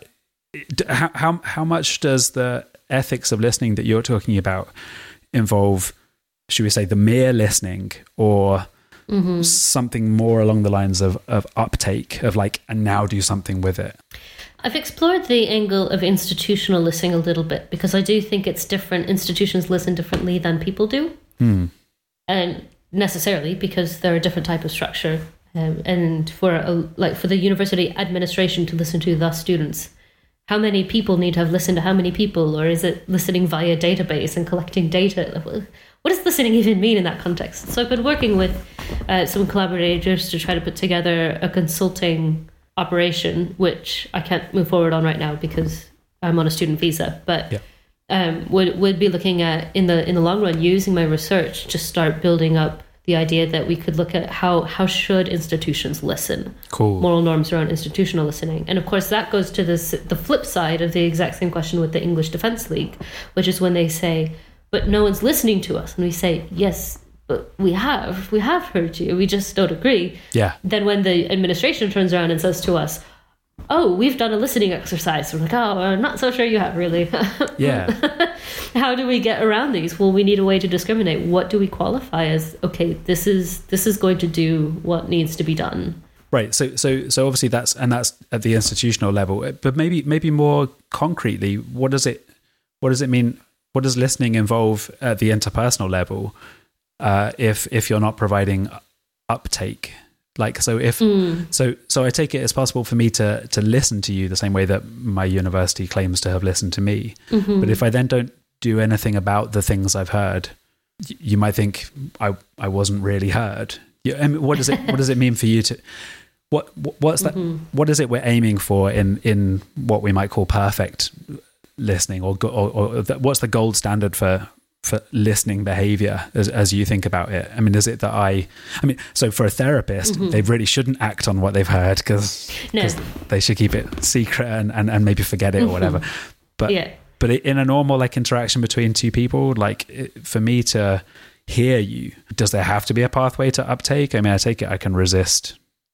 how how how much does the ethics of listening that you're talking about involve? Should we say the mere listening, or Mm-hmm. something more along the lines of, of uptake, of like, and now do something with it? I've explored the angle of institutional listening a little bit, because I do think it's different. Institutions listen differently than people do. Mm. And necessarily because they're a different type of structure. Um, and for a, like for the university administration to listen to the students, how many people need to have listened to how many people? Or is it listening via database and collecting data? What does listening even mean in that context? So I've been working with uh, some collaborators to try to put together a consulting operation, which I can't move forward on right now because I'm on a student visa. But yeah. um, would would be looking at in the in the long run, using my research to start building up the idea that we could look at how how should institutions listen, cool. moral norms around institutional listening. And of course that goes to this the flip side of the exact same question with the English Defence League, which is when they say, but no one's listening to us, and we say, yes, but we have we have heard you, we just don't agree. Yeah. Then when the administration turns around and says to us, oh, we've done a listening exercise, we're like, oh, I'm not so sure you have, really. Yeah. How do we get around these? Well, we need a way to discriminate. What do we qualify as, okay, this is this is going to do what needs to be done? Right. So so so obviously that's and that's at the institutional level. But maybe maybe more concretely, what does it what does it mean? What does listening involve at the interpersonal level? Uh, if if you're not providing uptake, like so if mm. so so I take it it's possible for me to to listen to you the same way that my university claims to have listened to me. Mm-hmm. But if I then don't do anything about the things I've heard, you might think I I wasn't really heard. Yeah, I mean, what does it what does it mean for you to what what's that mm-hmm. what is it we're aiming for in in what we might call perfect listening, or or, or what's the gold standard for for listening behavior as, as you think about it? I mean, is it that I I mean so for a therapist mm-hmm. they really shouldn't act on what they've heard because no. they should keep it secret and, and, and maybe forget it mm-hmm. or whatever, but yeah. But in a normal like interaction between two people, like it, for me to hear you, does there have to be a pathway to uptake? I mean, I take it I can resist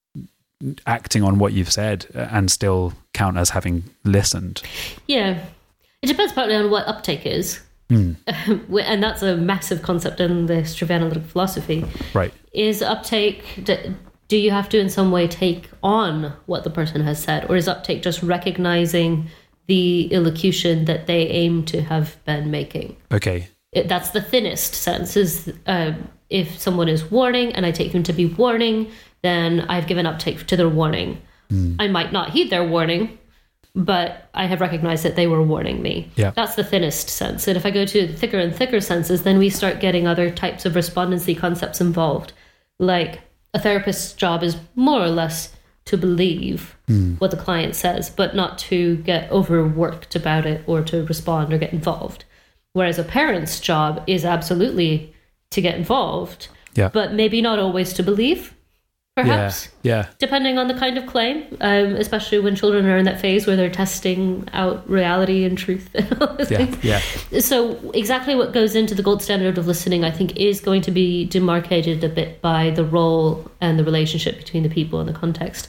acting on what you've said and still count as having listened. Yeah. It depends partly on what uptake is. Mm. And that's a massive concept in the history of analytic philosophy. Right. Is uptake, do you have to in some way take on what the person has said? Or is uptake just recognizing the illocution that they aim to have been making? Okay. It, that's the thinnest sense, is uh, if someone is warning and I take them to be warning, then I've given uptake to their warning. Mm. I might not heed their warning, but I have recognized that they were warning me. Yeah. That's the thinnest sense. And if I go to thicker and thicker senses, then we start getting other types of respondency concepts involved. Like a therapist's job is more or less to believe mm. what the client says, but not to get overworked about it or to respond or get involved. Whereas a parent's job is absolutely to get involved, yeah. but maybe not always to believe, perhaps. Yeah. yeah. Depending on the kind of claim, um, especially when children are in that phase where they're testing out reality and truth and all those yeah. things. Yeah. So exactly what goes into the gold standard of listening, I think, is going to be demarcated a bit by the role and the relationship between the people and the context.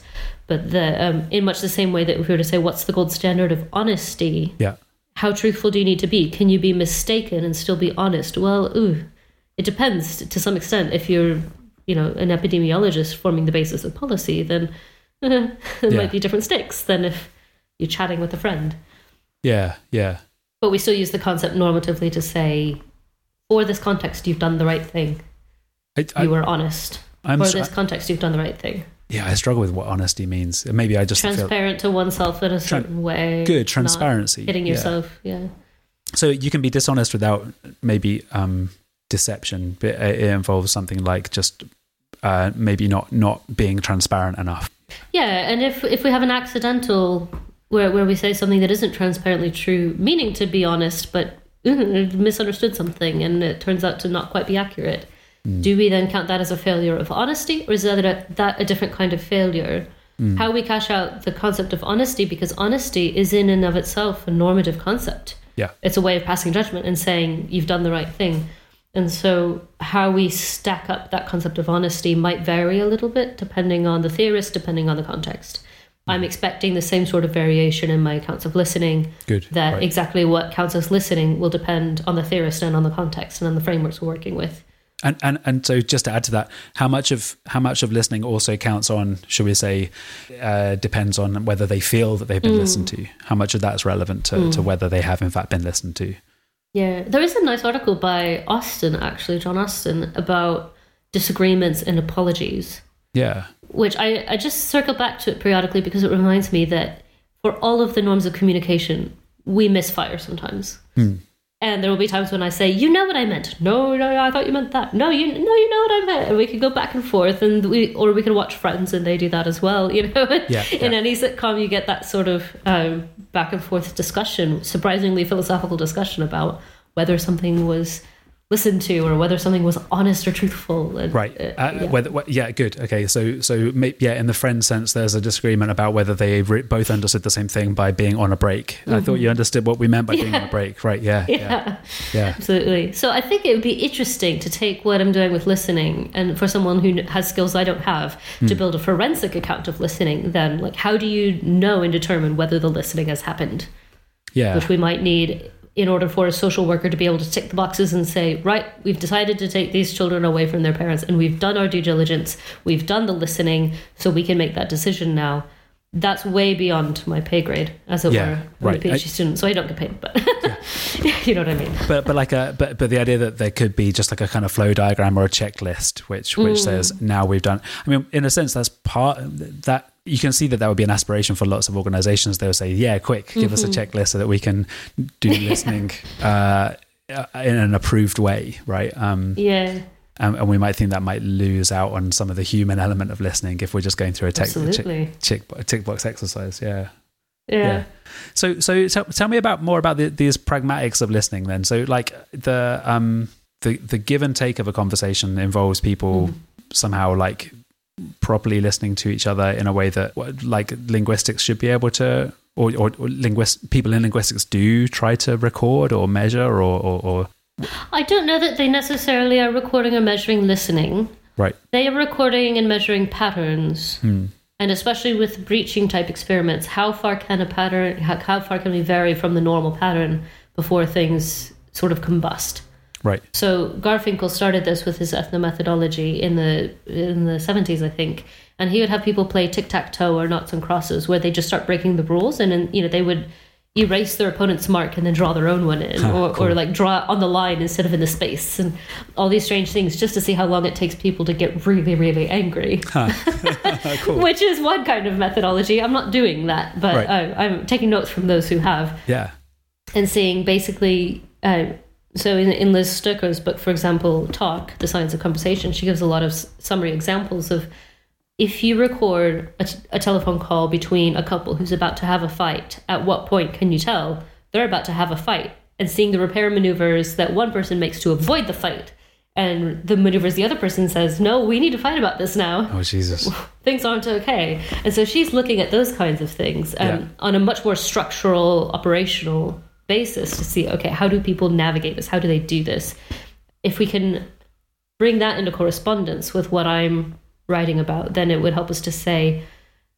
But the um, in much the same way that if we were to say, what's the gold standard of honesty? Yeah. How truthful do you need to be? Can you be mistaken and still be honest? Well, ooh, it depends to some extent. If you're, you know, an epidemiologist forming the basis of policy, then uh, there Yeah. might be different stakes than if you're chatting with a friend. Yeah, yeah. But we still use the concept normatively to say, for this context, you've done the right thing. I, I, You were honest. I'm For str- this context, you've done the right thing. yeah, I struggle with what honesty means. Maybe I just feel Transparent to oneself in a certain way. good not transparency. Hitting Yeah. yourself, yeah. So you can be dishonest without maybe um, deception, but it involves something like just uh, maybe not not being transparent enough. Yeah, and if if we have an accidental where where we say something that isn't transparently true, meaning to be honest, but uh, misunderstood something and it turns out to not quite be accurate, mm. do we then count that as a failure of honesty, or is that a, that a different kind of failure? Mm. How we cash out the concept of honesty, because honesty is in and of itself a normative concept. Yeah, it's a way of passing judgment and saying you've done the right thing. And so how we stack up that concept of honesty might vary a little bit depending on the theorist, depending on the context. Mm. I'm expecting the same sort of variation in my accounts of listening. Good. That right. exactly what counts as listening will depend on the theorist and on the context and on the frameworks we're working with. And and and so just to add to that, how much of how much of listening also counts on, should we say, uh, depends on whether they feel that they've been mm. listened to. How much of that is relevant to, mm. to whether they have in fact been listened to. Yeah, there is a nice article by Austin, actually, John Austin, about disagreements and apologies. Yeah. Which I, I just circle back to it periodically because it reminds me that for all of the norms of communication, we misfire sometimes. Mm. And there will be times when I say, you know what I meant. No, no, I thought you meant that. No, you no, you know what I meant. And we could go back and forth, and we or we could watch Friends, and they do that as well. You know, yeah, in yeah. any sitcom, you get that sort of um, back and forth discussion, surprisingly philosophical discussion about whether something was listened to or whether something was honest or truthful. And, right. Uh, uh, yeah. Whether, wh- yeah. Good. Okay. So, so maybe, yeah, in the friend sense, there's a disagreement about whether they re- both understood the same thing by being on a break. Mm-hmm. I thought you understood what we meant by yeah. being on a break. Right. Yeah, yeah. Yeah. Yeah. Absolutely. So I think it would be interesting to take what I'm doing with listening, and for someone who has skills I don't have, mm. to build a forensic account of listening. Then, like, how do you know and determine whether the listening has happened? Yeah. Which we might need in order for a social worker to be able to tick the boxes and say, right, we've decided to take these children away from their parents and we've done our due diligence, we've done the listening, so we can make that decision now. That's way beyond my pay grade, as it yeah, were. I'm right. a PhD I, student, so I don't get paid, but yeah. You know what I mean. But but like a but but the idea that there could be just like a kind of flow diagram or a checklist, which which mm. says now we've done. I mean, in a sense, that's part that. You can see that that would be an aspiration for lots of organizations. They'll say, yeah, quick, give mm-hmm. us a checklist so that we can do listening uh, in an approved way, right? Um, yeah. And, and we might think that might lose out on some of the human element of listening if we're just going through a, tech, a tick, tick, tick box exercise. Yeah. Yeah. yeah. So, so tell, tell me about more about the, these pragmatics of listening then. So like the, um, the, the give and take of a conversation involves people mm. somehow like properly listening to each other in a way that like linguistics should be able to, or, or, or linguist people in linguistics do try to record or measure or, or, or I don't know that they necessarily are recording or measuring listening. Right. They are recording and measuring patterns. Hmm. And especially with breaching type experiments, how far can a pattern, how, how far can we vary from the normal pattern before things sort of combust? Right. So Garfinkel started this with his ethnomethodology in the in the seventies, I think, and he would have people play tic-tac-toe or noughts and crosses, where they just start breaking the rules, and then, you know, they would erase their opponent's mark and then draw their own one in, or, cool. or like draw it on the line instead of in the space, and all these strange things, just to see how long it takes people to get really, really angry. Huh. Cool. Which is one kind of methodology. I'm not doing that, but right. I, I'm taking notes from those who have. Yeah. And seeing basically. Uh, So in, in Liz Stucker's book, for example, Talk, The Science of Conversation, she gives a lot of s- summary examples of if you record a, t- a telephone call between a couple who's about to have a fight, at what point can you tell they're about to have a fight? And seeing the repair maneuvers that one person makes to avoid the fight, and the maneuvers the other person says, no, we need to fight about this now. Oh, Jesus. Things aren't okay. And so she's looking at those kinds of things um, yeah. on a much more structural, operational basis to see, okay, how do people navigate this? How do they do this? If we can bring that into correspondence with what I'm writing about, then it would help us to say,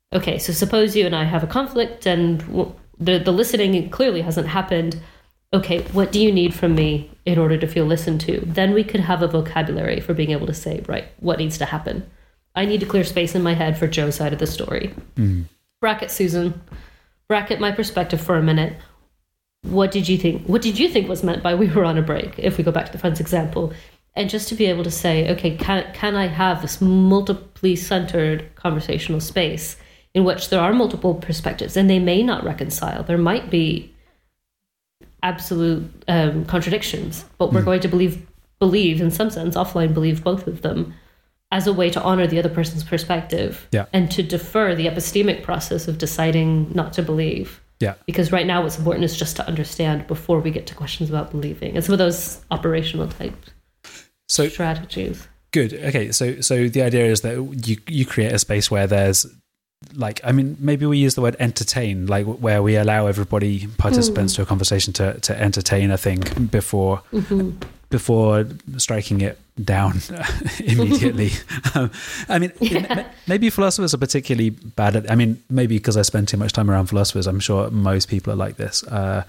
okay, so suppose you and I have a conflict and the, the listening clearly hasn't happened. Okay, what do you need from me in order to feel listened to? Then we could have a vocabulary for being able to say, right, what needs to happen? I need to clear space in my head for Joe's side of the story. Mm. Bracket Susan, bracket my perspective for a minute. What did you think? What did you think was meant by we were on a break, if we go back to the friend's example? And just to be able to say, okay, can, can I have this multiply centered conversational space in which there are multiple perspectives and they may not reconcile? There might be absolute um, contradictions, but we're mm. going to believe, believe in some sense, offline believe both of them as a way to honor the other person's perspective yeah. and to defer the epistemic process of deciding not to believe. Yeah. Because right now what's important is just to understand before we get to questions about believing. And some of those operational type so, strategies. Good. Okay. So so the idea is that you you create a space where there's like, I mean, maybe we use the word entertain, like where we allow everybody, participants mm. to a conversation to, to entertain a thing before mm-hmm. before striking it down immediately. um, I mean, yeah. maybe philosophers are particularly bad at, I mean, maybe because I spend too much time around philosophers, I'm sure most people are like this. Uh,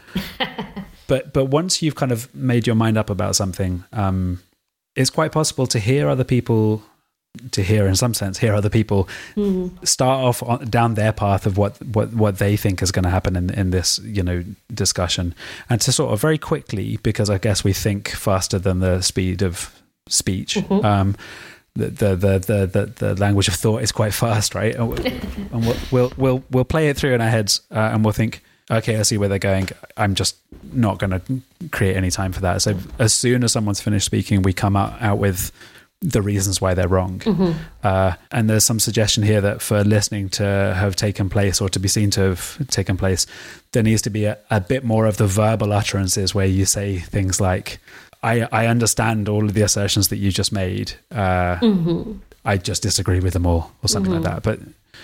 but but once you've kind of made your mind up about something, um, it's quite possible to hear other people to hear in some sense hear other people mm. start off on, down their path of what what what they think is going to happen in in this, you know, discussion, and to sort of very quickly, because I guess we think faster than the speed of speech, mm-hmm. um the, the the the the the language of thought is quite fast, right? And we'll we'll we'll, we'll play it through in our heads, uh, and we'll think, okay, I see where they're going. I'm just not going to create any time for that. So as soon as someone's finished speaking, we come out, out with the reasons why they're wrong. Mm-hmm. Uh, and there's some suggestion here that for listening to have taken place or to be seen to have taken place, there needs to be a, a bit more of the verbal utterances where you say things like, I, I understand all of the assertions that you just made. Uh, mm-hmm. I just disagree with them all, or something mm-hmm. like that. But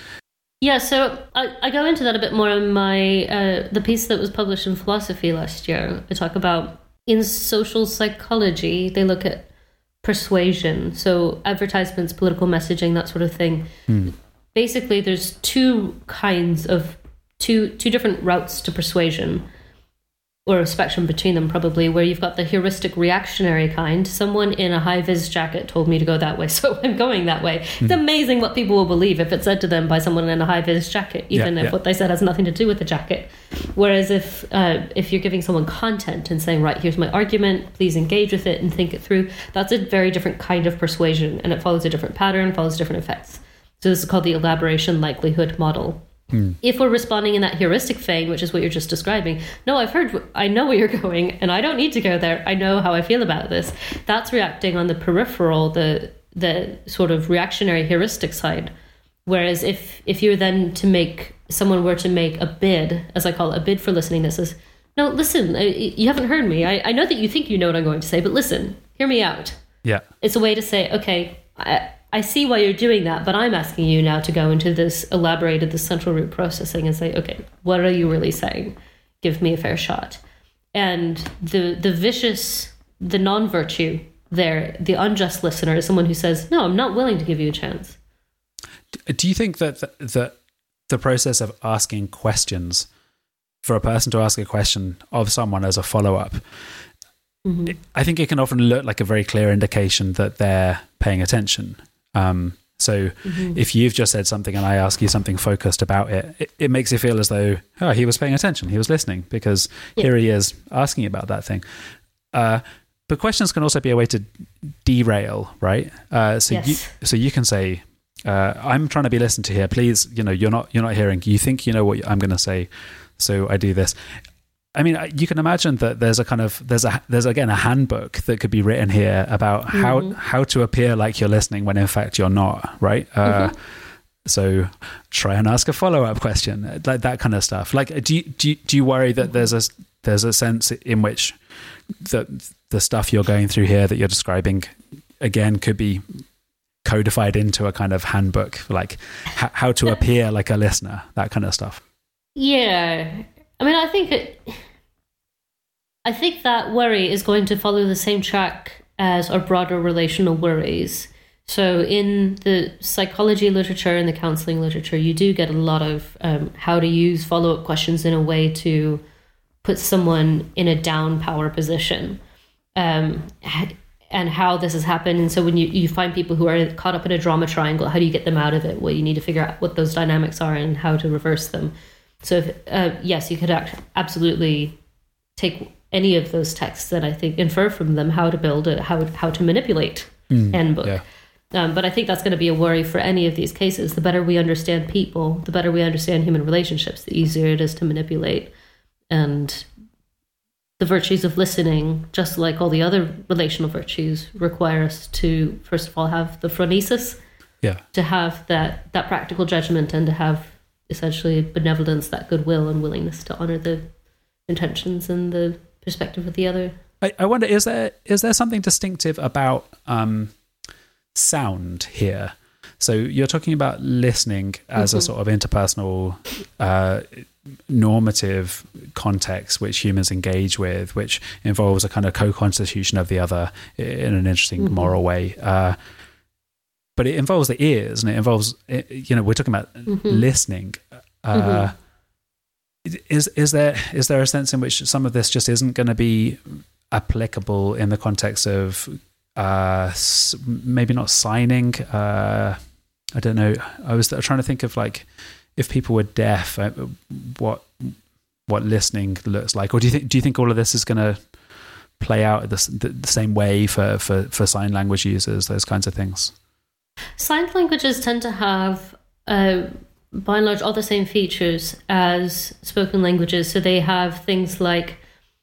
yeah, so I, I go into that a bit more in my uh, the piece that was published in Philosophy last year. I talk about in social psychology, they look at persuasion, so advertisements, political messaging, that sort of thing. Mm. Basically, there's two kinds of two two different routes to persuasion, or a spectrum between them probably, where you've got the heuristic reactionary kind. Someone in a high-vis jacket told me to go that way, so I'm going that way. Mm. It's amazing what people will believe if it's said to them by someone in a high-vis jacket, even yeah, if yeah. what they said has nothing to do with the jacket. Whereas if uh, if you're giving someone content and saying, right, here's my argument, please engage with it and think it through, that's a very different kind of persuasion, and it follows a different pattern, follows different effects. So this is called the elaboration likelihood model. Hmm. If we're responding in that heuristic vein, which is what you're just describing, no, I've heard, I know where you're going, and I don't need to go there. I know how I feel about this. That's reacting on the peripheral, the the sort of reactionary heuristic side. Whereas if if you're then to make, someone were to make a bid, as I call it, a bid for listening, this is, no, listen, you haven't heard me. I, I know that you think you know what I'm going to say, but listen, hear me out. Yeah. It's a way to say, okay, I, I see why you're doing that, but I'm asking you now to go into this elaborated, this central root processing and say, okay, what are you really saying? Give me a fair shot. And the the vicious, the non-virtue there, the unjust listener is someone who says, no, I'm not willing to give you a chance. Do you think that the, the, the process of asking questions, for a person to ask a question of someone as a follow-up, mm-hmm. I think it can often look like a very clear indication that they're paying attention. Um, so mm-hmm. if you've just said something and I ask you something focused about it, it, it makes you feel as though, oh, he was paying attention, he was listening, because yeah. here he is asking about that thing. Uh, but questions can also be a way to derail, right? Uh, so yes. you so you can say, uh, I'm trying to be listened to here. Please, you know, you're not you're not hearing. You think you know what I'm going to say, so I do this. I mean, you can imagine that there's a kind of there's a there's again a handbook that could be written here about mm-hmm. how how to appear like you're listening when in fact you're not, right? Uh, mm-hmm. So try and ask a follow up question, like that kind of stuff. Like, do you, do you, do you worry that there's a there's a sense in which the the stuff you're going through here that you're describing again could be codified into a kind of handbook, like h- how to appear like a listener, that kind of stuff? Yeah, I mean, I think it, I think that worry is going to follow the same track as our broader relational worries. So in the psychology literature and the counseling literature, you do get a lot of um, how to use follow-up questions in a way to put someone in a down power position, um, and how this has happened. And so when you, you find people who are caught up in a drama triangle, how do you get them out of it? Well, you need to figure out what those dynamics are and how to reverse them. So if, uh, yes, you could act, absolutely take any of those texts and I think infer from them how to build it, how, how to manipulate Mm, handbook. yeah. Um, but I think that's going to be a worry for any of these cases. The better we understand people, the better we understand human relationships, the easier it is to manipulate. And the virtues of listening, just like all the other relational virtues, require us to, first of all, have the phronesis, Yeah. to have that, that practical judgment, and to have essentially benevolence, that goodwill and willingness to honor the intentions and the perspective of the other. I, I wonder, is there is there something distinctive about um, sound here? So you're talking about listening as mm-hmm. a sort of interpersonal, uh, normative context which humans engage with, which involves a kind of co-constitution of the other in an interesting mm-hmm. moral way. Uh, but it involves the ears, and it involves, you know, we're talking about mm-hmm. listening. Uh, mm-hmm. Is is there is there a sense in which some of this just isn't going to be applicable in the context of uh, maybe not signing? Uh, I don't know. I was trying to think of, like, if people were deaf, uh, what what listening looks like. Or do you think do you think all of this is going to play out the, the, the same way for, for, for sign language users, those kinds of things? Sign languages tend to have, uh, by and large, all the same features as spoken languages. So they have things like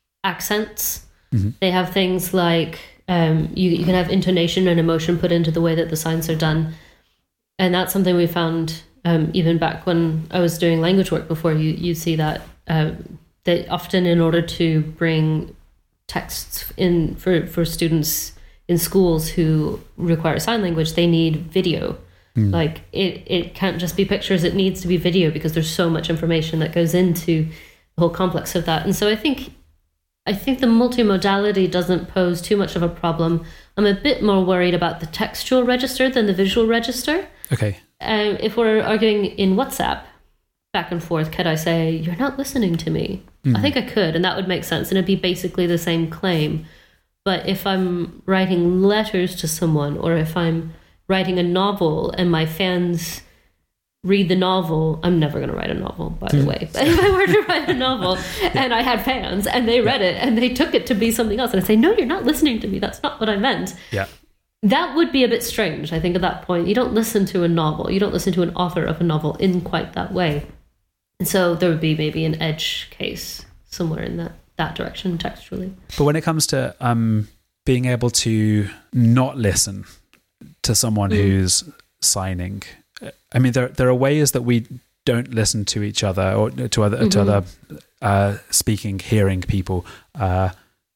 accents. Mm-hmm. They have things like um, you, you can have intonation and emotion put into the way that the signs are done. And that's something we found um, even back when I was doing language work before. You you see that uh, that often, in order to bring texts in for, for students in schools who require sign language, they need video. Mm. Like it, it can't just be pictures, it needs to be video, because there's so much information that goes into the whole complex of that. And so I think I think the multimodality doesn't pose too much of a problem. I'm a bit more worried about the textual register than the visual register. Okay. Um, if we're arguing in WhatsApp back and forth, could I say, "You're not listening to me"? Mm. I think I could, and that would make sense, and it'd be basically the same claim. But if I'm writing letters to someone, or if I'm writing a novel and my fans read the novel, I'm never going to write a novel, by the way. But if I were to write a novel and I had fans and they read it and they took it to be something else, and I say, "No, you're not listening to me. That's not what I meant." Yeah. That would be a bit strange, I think, at that point. You don't listen to a novel. You don't listen to an author of a novel in quite that way. And so there would be maybe an edge case somewhere in that, that direction textually. But when it comes to um, being able to not listen to someone mm. who's signing, I mean, there there are ways that we don't listen to each other or to other mm-hmm. to other uh, speaking, hearing people. Uh,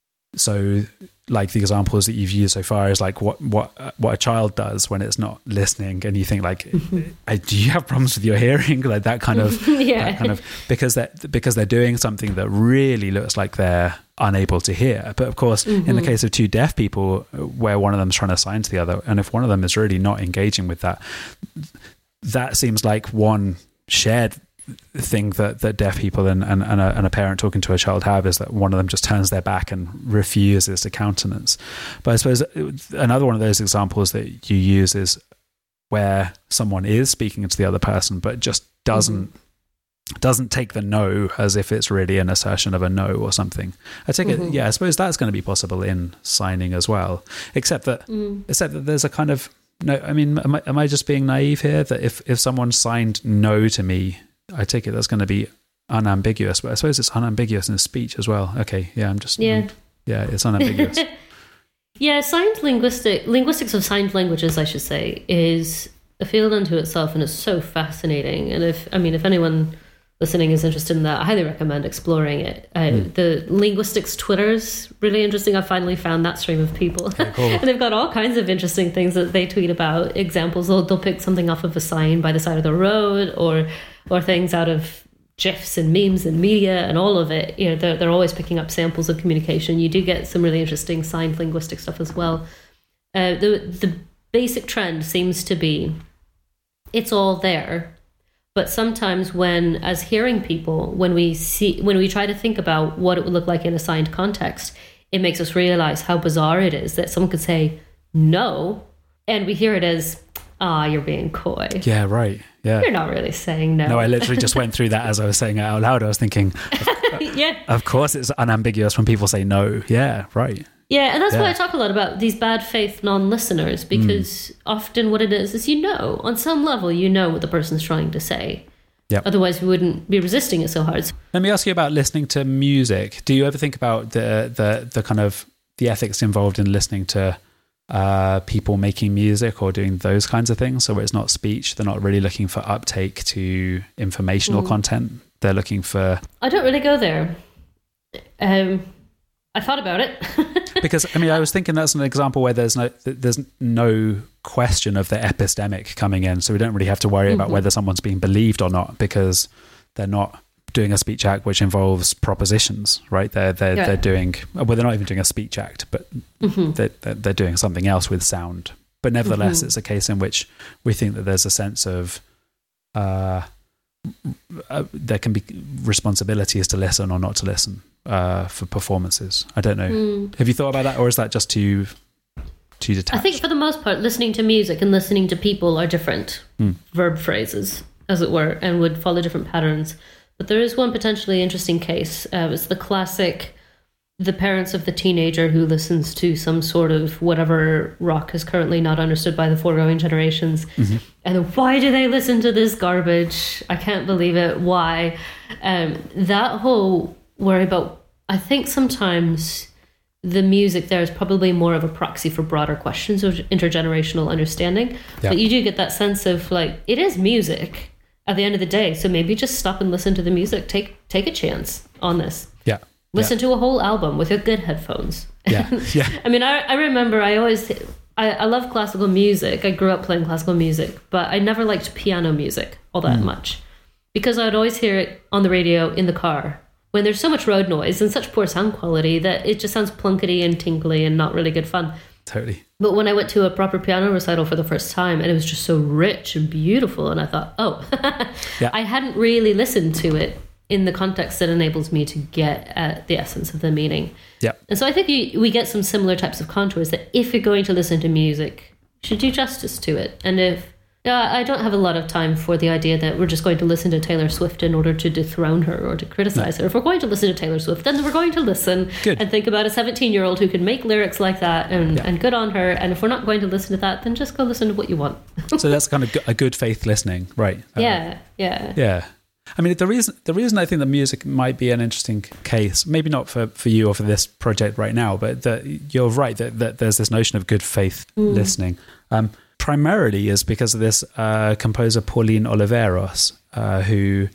so, like the examples that you've used so far is like what what what a child does when it's not listening, and you think like, mm-hmm. "Do you have problems with your hearing?" Like that kind of yeah. that kind of because they because they're doing something that really looks like they're unable to hear. But of course, mm-hmm. in the case of two deaf people, where one of them's trying to sign to the other, and if one of them is really not engaging with that, that seems like one shared thing that, that deaf people and, and, and, a, and a parent talking to a child have, is that one of them just turns their back and refuses to countenance. But I suppose another one of those examples that you use is where someone is speaking to the other person, but just doesn't mm-hmm. doesn't take the no as if it's really an assertion of a no or something. I take mm-hmm. it, yeah, I suppose that's going to be possible in signing as well, except that mm. except that there's a kind of no. I mean, am I, am I just being naive here? That if if someone signed no to me, I take it that's going to be unambiguous, but I suppose it's unambiguous in speech as well. Okay, yeah, I'm just yeah, um, yeah, it's unambiguous. Yeah, signed linguistic linguistics of signed languages, I should say, is a field unto itself, and it's so fascinating. And if I mean, if anyone listening is interested in that, I highly recommend exploring it. Uh, mm. The linguistics Twitter's really interesting. I finally found that stream of people. Okay, cool. And they've got all kinds of interesting things that they tweet about. Examples, they'll, they'll pick something off of a sign by the side of the road, or or things out of GIFs and memes and media and all of it. You know, they're, they're always picking up samples of communication. You do get some really interesting signed linguistic stuff as well. Uh, the the basic trend seems to be it's all there. But sometimes when, as hearing people, when we see, when we try to think about what it would look like in a signed context, it makes us realize how bizarre it is that someone could say no, and we hear it as, ah, you're being coy. Yeah, right. Yeah. You're not really saying no. No, I literally just went through that as I was saying it out loud. I was thinking, of, yeah. of course it's unambiguous when people say no. Yeah, right. Yeah, and that's Yeah. why I talk a lot about these bad faith non-listeners, because mm. often what it is is, you know, on some level, you know what the person's trying to say. Yep. Otherwise, we wouldn't be resisting it so hard. Let me ask you about listening to music. Do you ever think about the the the kind of the ethics involved in listening to uh, people making music or doing those kinds of things? So where it's not speech, they're not really looking for uptake to informational mm. content. They're looking for... I don't really go there. Um, I thought about it. Because, I mean, I was thinking that's an example where there's no there's no question of the epistemic coming in. So we don't really have to worry mm-hmm. about whether someone's being believed or not, because they're not doing a speech act which involves propositions, right? They're they're yeah. they're doing, well, they're not even doing a speech act, but mm-hmm. they're, they're they're doing something else with sound. But nevertheless, mm-hmm. it's a case in which we think that there's a sense of uh, uh, there can be responsibilities to listen or not to listen uh, for performances. I don't know. Mm. Have you thought about that, or is that just too too detached? I think for the most part, listening to music and listening to people are different mm. verb phrases, as it were, and would follow different patterns. But there is one potentially interesting case. Uh, it's the classic, the parents of the teenager who listens to some sort of whatever rock is currently not understood by the foregoing generations. Mm-hmm. And why do they listen to this garbage? I can't believe it. Why? Um, that whole worry about, I think sometimes the music there is probably more of a proxy for broader questions of intergenerational understanding. Yeah. But you do get that sense of like, it is music at the end of the day. So maybe just stop and listen to the music. Take take a chance on this. Yeah. Listen yeah. to a whole album with your good headphones. Yeah. Yeah. I mean, I, I remember I always, I, I love classical music. I grew up playing classical music, but I never liked piano music all that mm. much, because I would always hear it on the radio in the car when there's so much road noise and such poor sound quality that it just sounds plunkety and tinkly and not really good fun. Totally. But when I went to a proper piano recital for the first time, and it was just so rich and beautiful, and I thought, oh, yeah. I hadn't really listened to it in the context that enables me to get at the essence of the meaning. Yeah. And so I think you, we get some similar types of contours that if you're going to listen to music, you should do justice to it. And if, yeah, I don't have a lot of time for the idea that we're just going to listen to Taylor Swift in order to dethrone her or to criticize no. her. If we're going to listen to Taylor Swift, then we're going to listen good. and think about a seventeen-year-old who can make lyrics like that, and, yeah. and good on her. And if we're not going to listen to that, then just go listen to what you want. So that's kind of a good faith listening, right? Uh, yeah, yeah. Yeah. I mean, the reason the reason I think that music might be an interesting case, maybe not for, for you or for this project right now, but that you're right that, that there's this notion of good faith mm. listening. Um, primarily is because of this uh, composer Pauline Oliveros, uh, who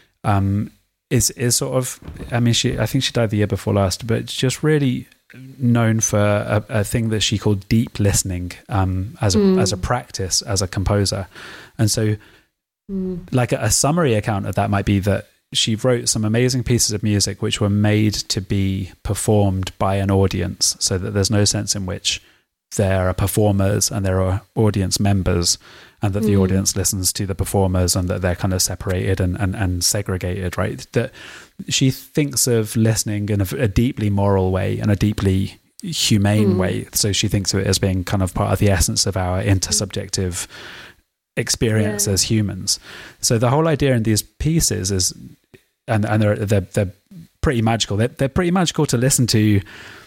um, is is sort of, I mean, she I think she died the year before last, but just really known for a, a thing that she called deep listening um, as a, mm. as a practice as a composer, and so. Like a, a summary account of that might be that she wrote some amazing pieces of music which were made to be performed by an audience, so that there's no sense in which there are performers and there are audience members, and that the mm. audience listens to the performers, and that they're kind of separated and, and, and segregated, right? That she thinks of listening in a, a deeply moral way and a deeply humane mm. way. So she thinks of it as being kind of part of the essence of our intersubjective experience yeah. as humans. So the whole idea in these pieces is, and and they're they're, they're pretty magical. They're, they're pretty magical to listen to,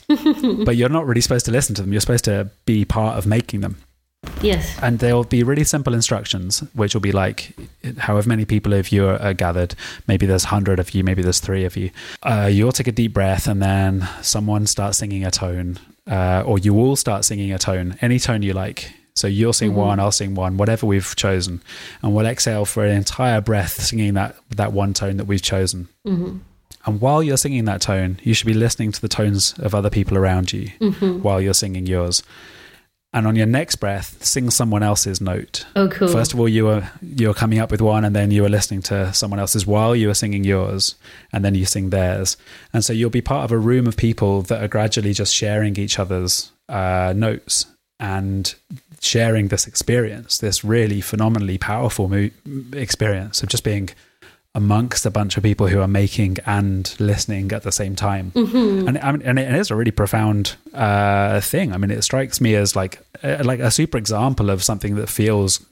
but you're not really supposed to listen to them. You're supposed to be part of making them. Yes. And they'll be really simple instructions, which will be like, however many people of you are, are gathered, maybe there's a hundred of you, maybe there's three of you. Uh, you'll take a deep breath, and then someone starts singing a tone, uh, or you all start singing a tone, any tone you like. So you'll sing mm-hmm. one, I'll sing one, whatever we've chosen. And we'll exhale for an entire breath singing that, that one tone that we've chosen. Mm-hmm. And while you're singing that tone, you should be listening to the tones of other people around you mm-hmm. while you're singing yours. And on your next breath, sing someone else's note. Oh, cool. First of all, you were you're coming up with one, and then you were listening to someone else's while you were singing yours, and then you sing theirs. And so you'll be part of a room of people that are gradually just sharing each other's uh, notes. And sharing this experience, this really phenomenally powerful mo- experience of just being amongst a bunch of people who are making and listening at the same time. Mm-hmm. And, and it is a really profound uh, thing. I mean, it strikes me as like, uh, like a super example of something that feels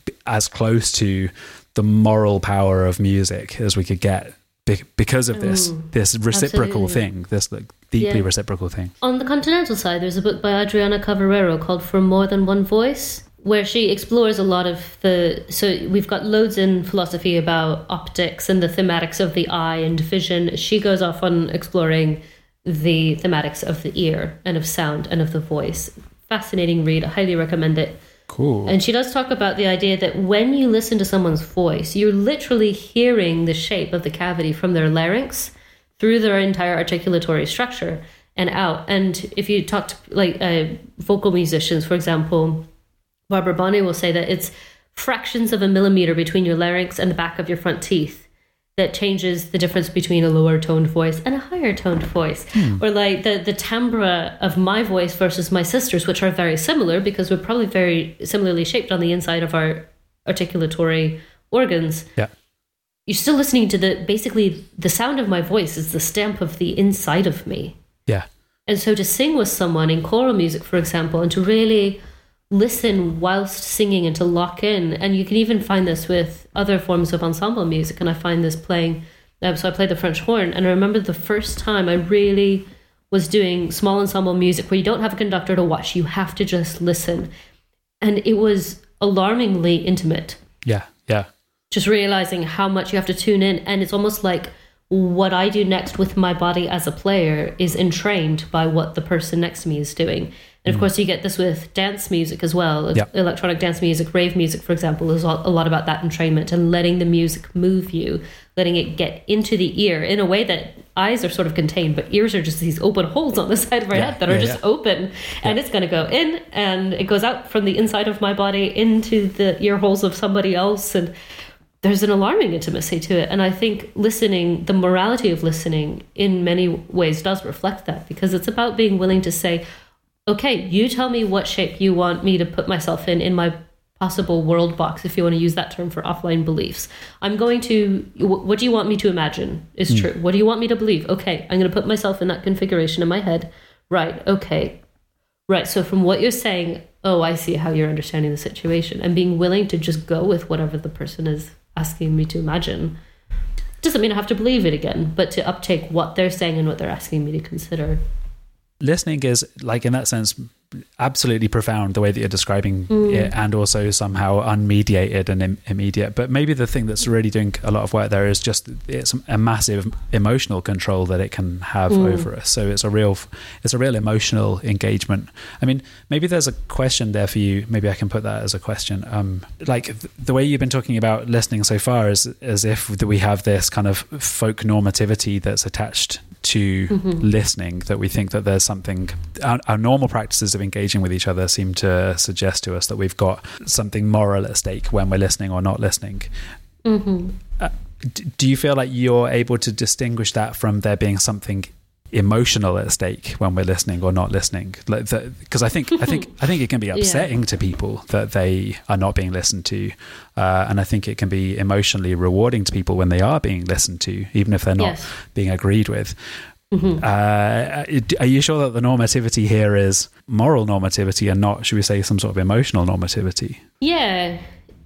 as close to the moral power of music as we could get be- because of this, mm, this reciprocal absolutely. thing, this like deeply Yeah. reciprocal thing. On the continental side, there's a book by Adriana Cavarero called For More Than One Voice, where she explores a lot of the... So we've got loads in philosophy about optics and the thematics of the eye and vision. She goes off on exploring the thematics of the ear and of sound and of the voice. Fascinating read. I highly recommend it. Cool. And she does talk about the idea that when you listen to someone's voice, you're literally hearing the shape of the cavity from their larynx through their entire articulatory structure and out. And if you talk to like uh, vocal musicians, for example, Barbara Bonney will say that it's fractions of a millimeter between your larynx and the back of your front teeth that changes the difference between a lower toned voice and a higher toned voice. Hmm. Or like the, the timbre of my voice versus my sister's, which are very similar because we're probably very similarly shaped on the inside of our articulatory organs. Yeah. You're still listening to the, basically the sound of my voice is the stamp of the inside of me. Yeah. And so to sing with someone in choral music, for example, and to really listen whilst singing and to lock in, and you can even find this with other forms of ensemble music, and I find this playing, um, so I play the French horn, and I remember the first time I really was doing small ensemble music where you don't have a conductor to watch, you have to just listen, and it was alarmingly intimate. Yeah, yeah. Just realizing how much you have to tune in, and it's almost like what I do next with my body as a player is entrained by what the person next to me is doing. And of course, you get this with dance music as well. Yep. Electronic dance music, rave music, for example, is a lot about that entrainment and letting the music move you, letting it get into the ear in a way that eyes are sort of contained, but ears are just these open holes on the side of our yeah, head that yeah, are just yeah. open. Yeah. And it's going to go in and it goes out from the inside of my body into the ear holes of somebody else. And there's an alarming intimacy to it. And I think listening, the morality of listening in many ways does reflect that, because it's about being willing to say, okay, you tell me what shape you want me to put myself in, in my possible world box, if you want to use that term for offline beliefs. I'm going to, what do you want me to imagine is mm. true? What do you want me to believe? Okay, I'm going to put myself in that configuration in my head. Right, okay. Right, so from what you're saying, oh, I see how you're understanding the situation, and being willing to just go with whatever the person is asking me to imagine. Doesn't mean I have to believe it again, but to uptake what they're saying and what they're asking me to consider. Listening is, like, in that sense, absolutely profound, the way that you're describing mm. it, and also somehow unmediated and Im- immediate. But maybe the thing that's really doing a lot of work there is just it's a massive emotional control that it can have mm. over us. So it's a real it's a real emotional engagement. I mean, maybe there's a question there for you. Maybe I can put that as a question. Um, like th- the way you've been talking about listening so far is as if we have this kind of folk normativity that's attached to mm-hmm. listening, that we think that there's something, our, our normal practices of engaging with each other seem to suggest to us that we've got something moral at stake when we're listening or not listening. Mm-hmm. Uh, d- do you feel like you're able to distinguish that from there being something emotional at stake when we're listening or not listening? Like, because I think I think I think it can be upsetting yeah. to people that they are not being listened to, uh, and I think it can be emotionally rewarding to people when they are being listened to, even if they're not yes. being agreed with. Mm-hmm. Uh, are you sure that the normativity here is moral normativity and not, should we say, some sort of emotional normativity? Yeah.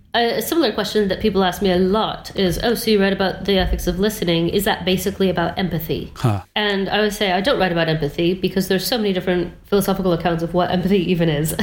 A similar question that people ask me a lot is, oh, so you write about the ethics of listening. Is that basically about empathy? Huh. And I would say I don't write about empathy because there's so many different philosophical accounts of what empathy even is.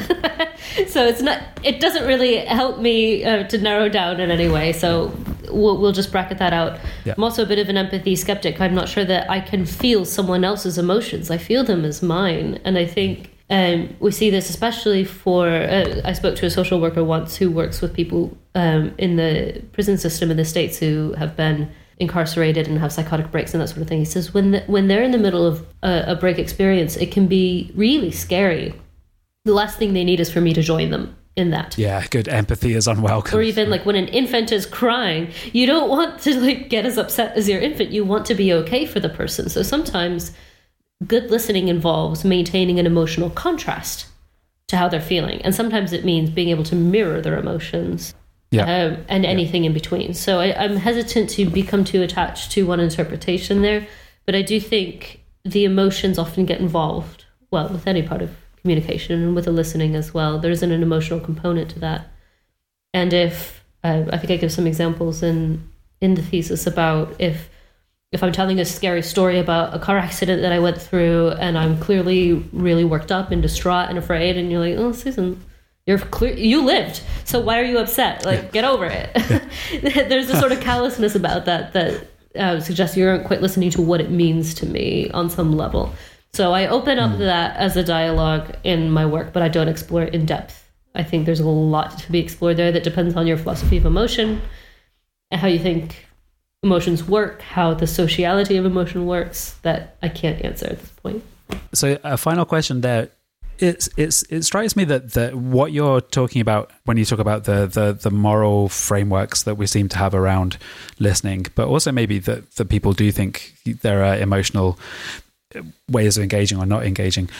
So it's not, it doesn't really help me uh, to narrow down in any way. So we'll, we'll just bracket that out. Yeah. I'm also a bit of an empathy skeptic. I'm not sure that I can feel someone else's emotions. I feel them as mine. And I think Um, we see this especially for, uh, I spoke to a social worker once who works with people um, in the prison system in the States who have been incarcerated and have psychotic breaks and that sort of thing. He says when the, when they're in the middle of a, a break experience, it can be really scary. The last thing they need is for me to join them in that. Yeah, good. Empathy is unwelcome. Or even like when an infant is crying, you don't want to like get as upset as your infant. You want to be okay for the person. So sometimes good listening involves maintaining an emotional contrast to how they're feeling. And sometimes it means being able to mirror their emotions. Yeah. Um, and anything yeah. in between. So I, I'm hesitant to become too attached to one interpretation there, but I do think the emotions often get involved, well, with any part of communication and with the listening as well. There isn't an emotional component to that. And if, uh, I think I give some examples in, in the thesis about if if I'm telling a scary story about a car accident that I went through and I'm clearly really worked up and distraught and afraid, and you're like, oh, Susan, You're clear. You lived, so why are you upset? Like, yeah. get over it. Yeah. There's a sort of callousness about that that uh, suggests you aren't quite listening to what it means to me on some level. So I open up mm. that as a dialogue in my work, but I don't explore it in depth. I think there's a lot to be explored there that depends on your philosophy of emotion and how you think emotions work, how the sociality of emotion works, that I can't answer at this point. So a final question there. It's it's it strikes me that, that what you're talking about when you talk about the, the the moral frameworks that we seem to have around listening, but also maybe that, that people do think there are emotional ways of engaging or not engaging.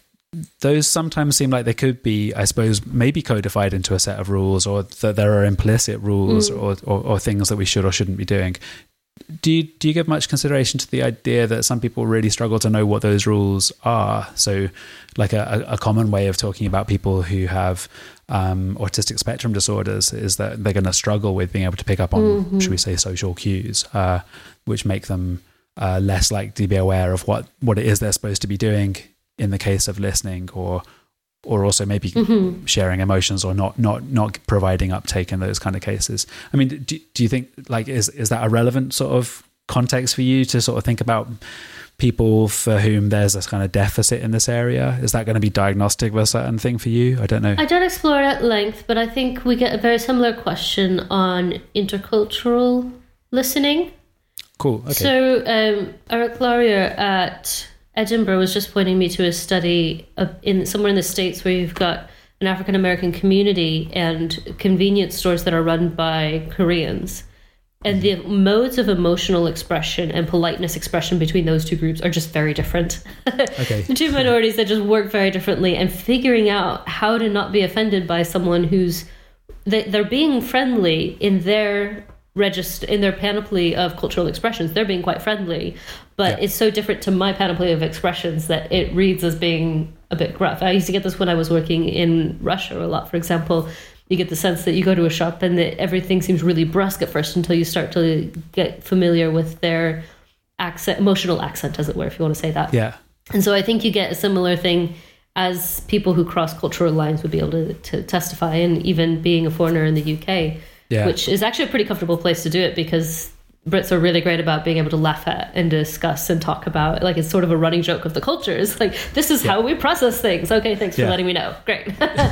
Those sometimes seem like they could be, I suppose, maybe codified into a set of rules, or that there are implicit rules mm. or, or or things that we should or shouldn't be doing. Do you, do you give much consideration to the idea that some people really struggle to know what those rules are? So like a, a common way of talking about people who have um, autistic spectrum disorders is that they're going to struggle with being able to pick up on, mm-hmm. should we say, social cues, uh, which make them uh, less likely to be aware of what, what it is they're supposed to be doing in the case of listening, or or also maybe mm-hmm. sharing emotions, or not not not providing uptake in those kind of cases. I mean, do, do you think, like, is is that a relevant sort of context for you to sort of think about people for whom there's a kind of deficit in this area? Is that going to be diagnostic of a certain thing for you? I don't know. I don't explore it at length, but I think we get a very similar question on intercultural listening. Cool. Okay. So um, Eric Laurier at Edinburgh was just pointing me to a study of in somewhere in the States where you've got an African American community and convenience stores that are run by Koreans. And the modes of emotional expression and politeness expression between those two groups are just very different. Okay. The two minorities that just work very differently, and figuring out how to not be offended by someone who's they, they're being friendly in their register in their panoply of cultural expressions. They're being quite friendly, but yeah. it's so different to my panoply of expressions that it reads as being a bit gruff. I used to get this when I was working in Russia a lot, for example. You get the sense that you go to a shop and that everything seems really brusque at first until you start to get familiar with their accent, emotional accent, as it were, if you want to say that. Yeah. And so I think you get a similar thing as people who cross cultural lines would be able to, to testify, and even being a foreigner in the U K, yeah. which is actually a pretty comfortable place to do it, because Brits are really great about being able to laugh at and discuss and talk about, like, it's sort of a running joke of the culture. It's like, this is yeah. how we process things. Okay, thanks yeah. for letting me know. Great.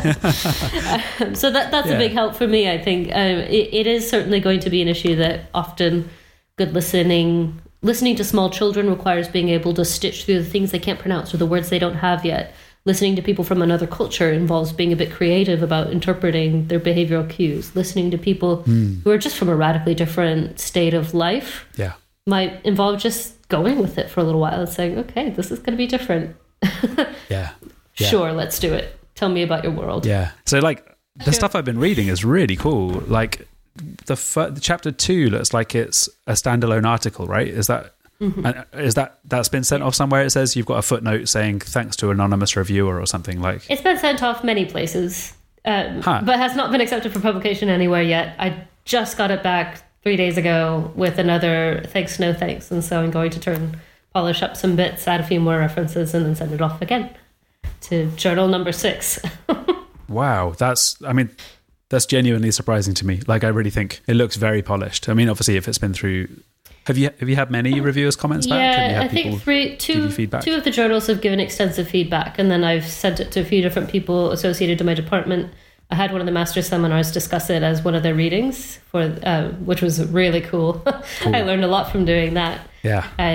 um, so that that's yeah. a big help for me, I think. Um, it, it is certainly going to be an issue that often good listening, listening to small children requires being able to stitch through the things they can't pronounce or the words they don't have yet. Listening to people from another culture involves being a bit creative about interpreting their behavioral cues. Listening to people mm. who are just from a radically different state of life yeah. might involve just going with it for a little while and saying, okay, this is going to be different. yeah. yeah. Sure, let's do it. Tell me about your world. Yeah. So, like, the sure. stuff I've been reading is really cool. Like, the, fir- the chapter two looks like it's a standalone article, right? Is that... Mm-hmm. And is that that's been sent off somewhere? It says you've got a footnote saying thanks to anonymous reviewer or something like. It's been sent off many places, um, huh. but has not been accepted for publication anywhere yet. I just got it back three days ago with another thanks, no thanks, and so I'm going to turn polish up some bits, add a few more references, and then send it off again to journal number six. Wow, that's I mean. That's genuinely surprising to me. Like, I really think it looks very polished. I mean, obviously, if it's been through. Have you have you had many reviewers' comments back? Yeah, have you had I think three, two, feedback? two of the journals have given extensive feedback, and then I've sent it to a few different people associated to my department. I had one of the master's seminars discuss it as one of their readings, for uh, which was really cool. cool. I learned a lot from doing that. Yeah. Um,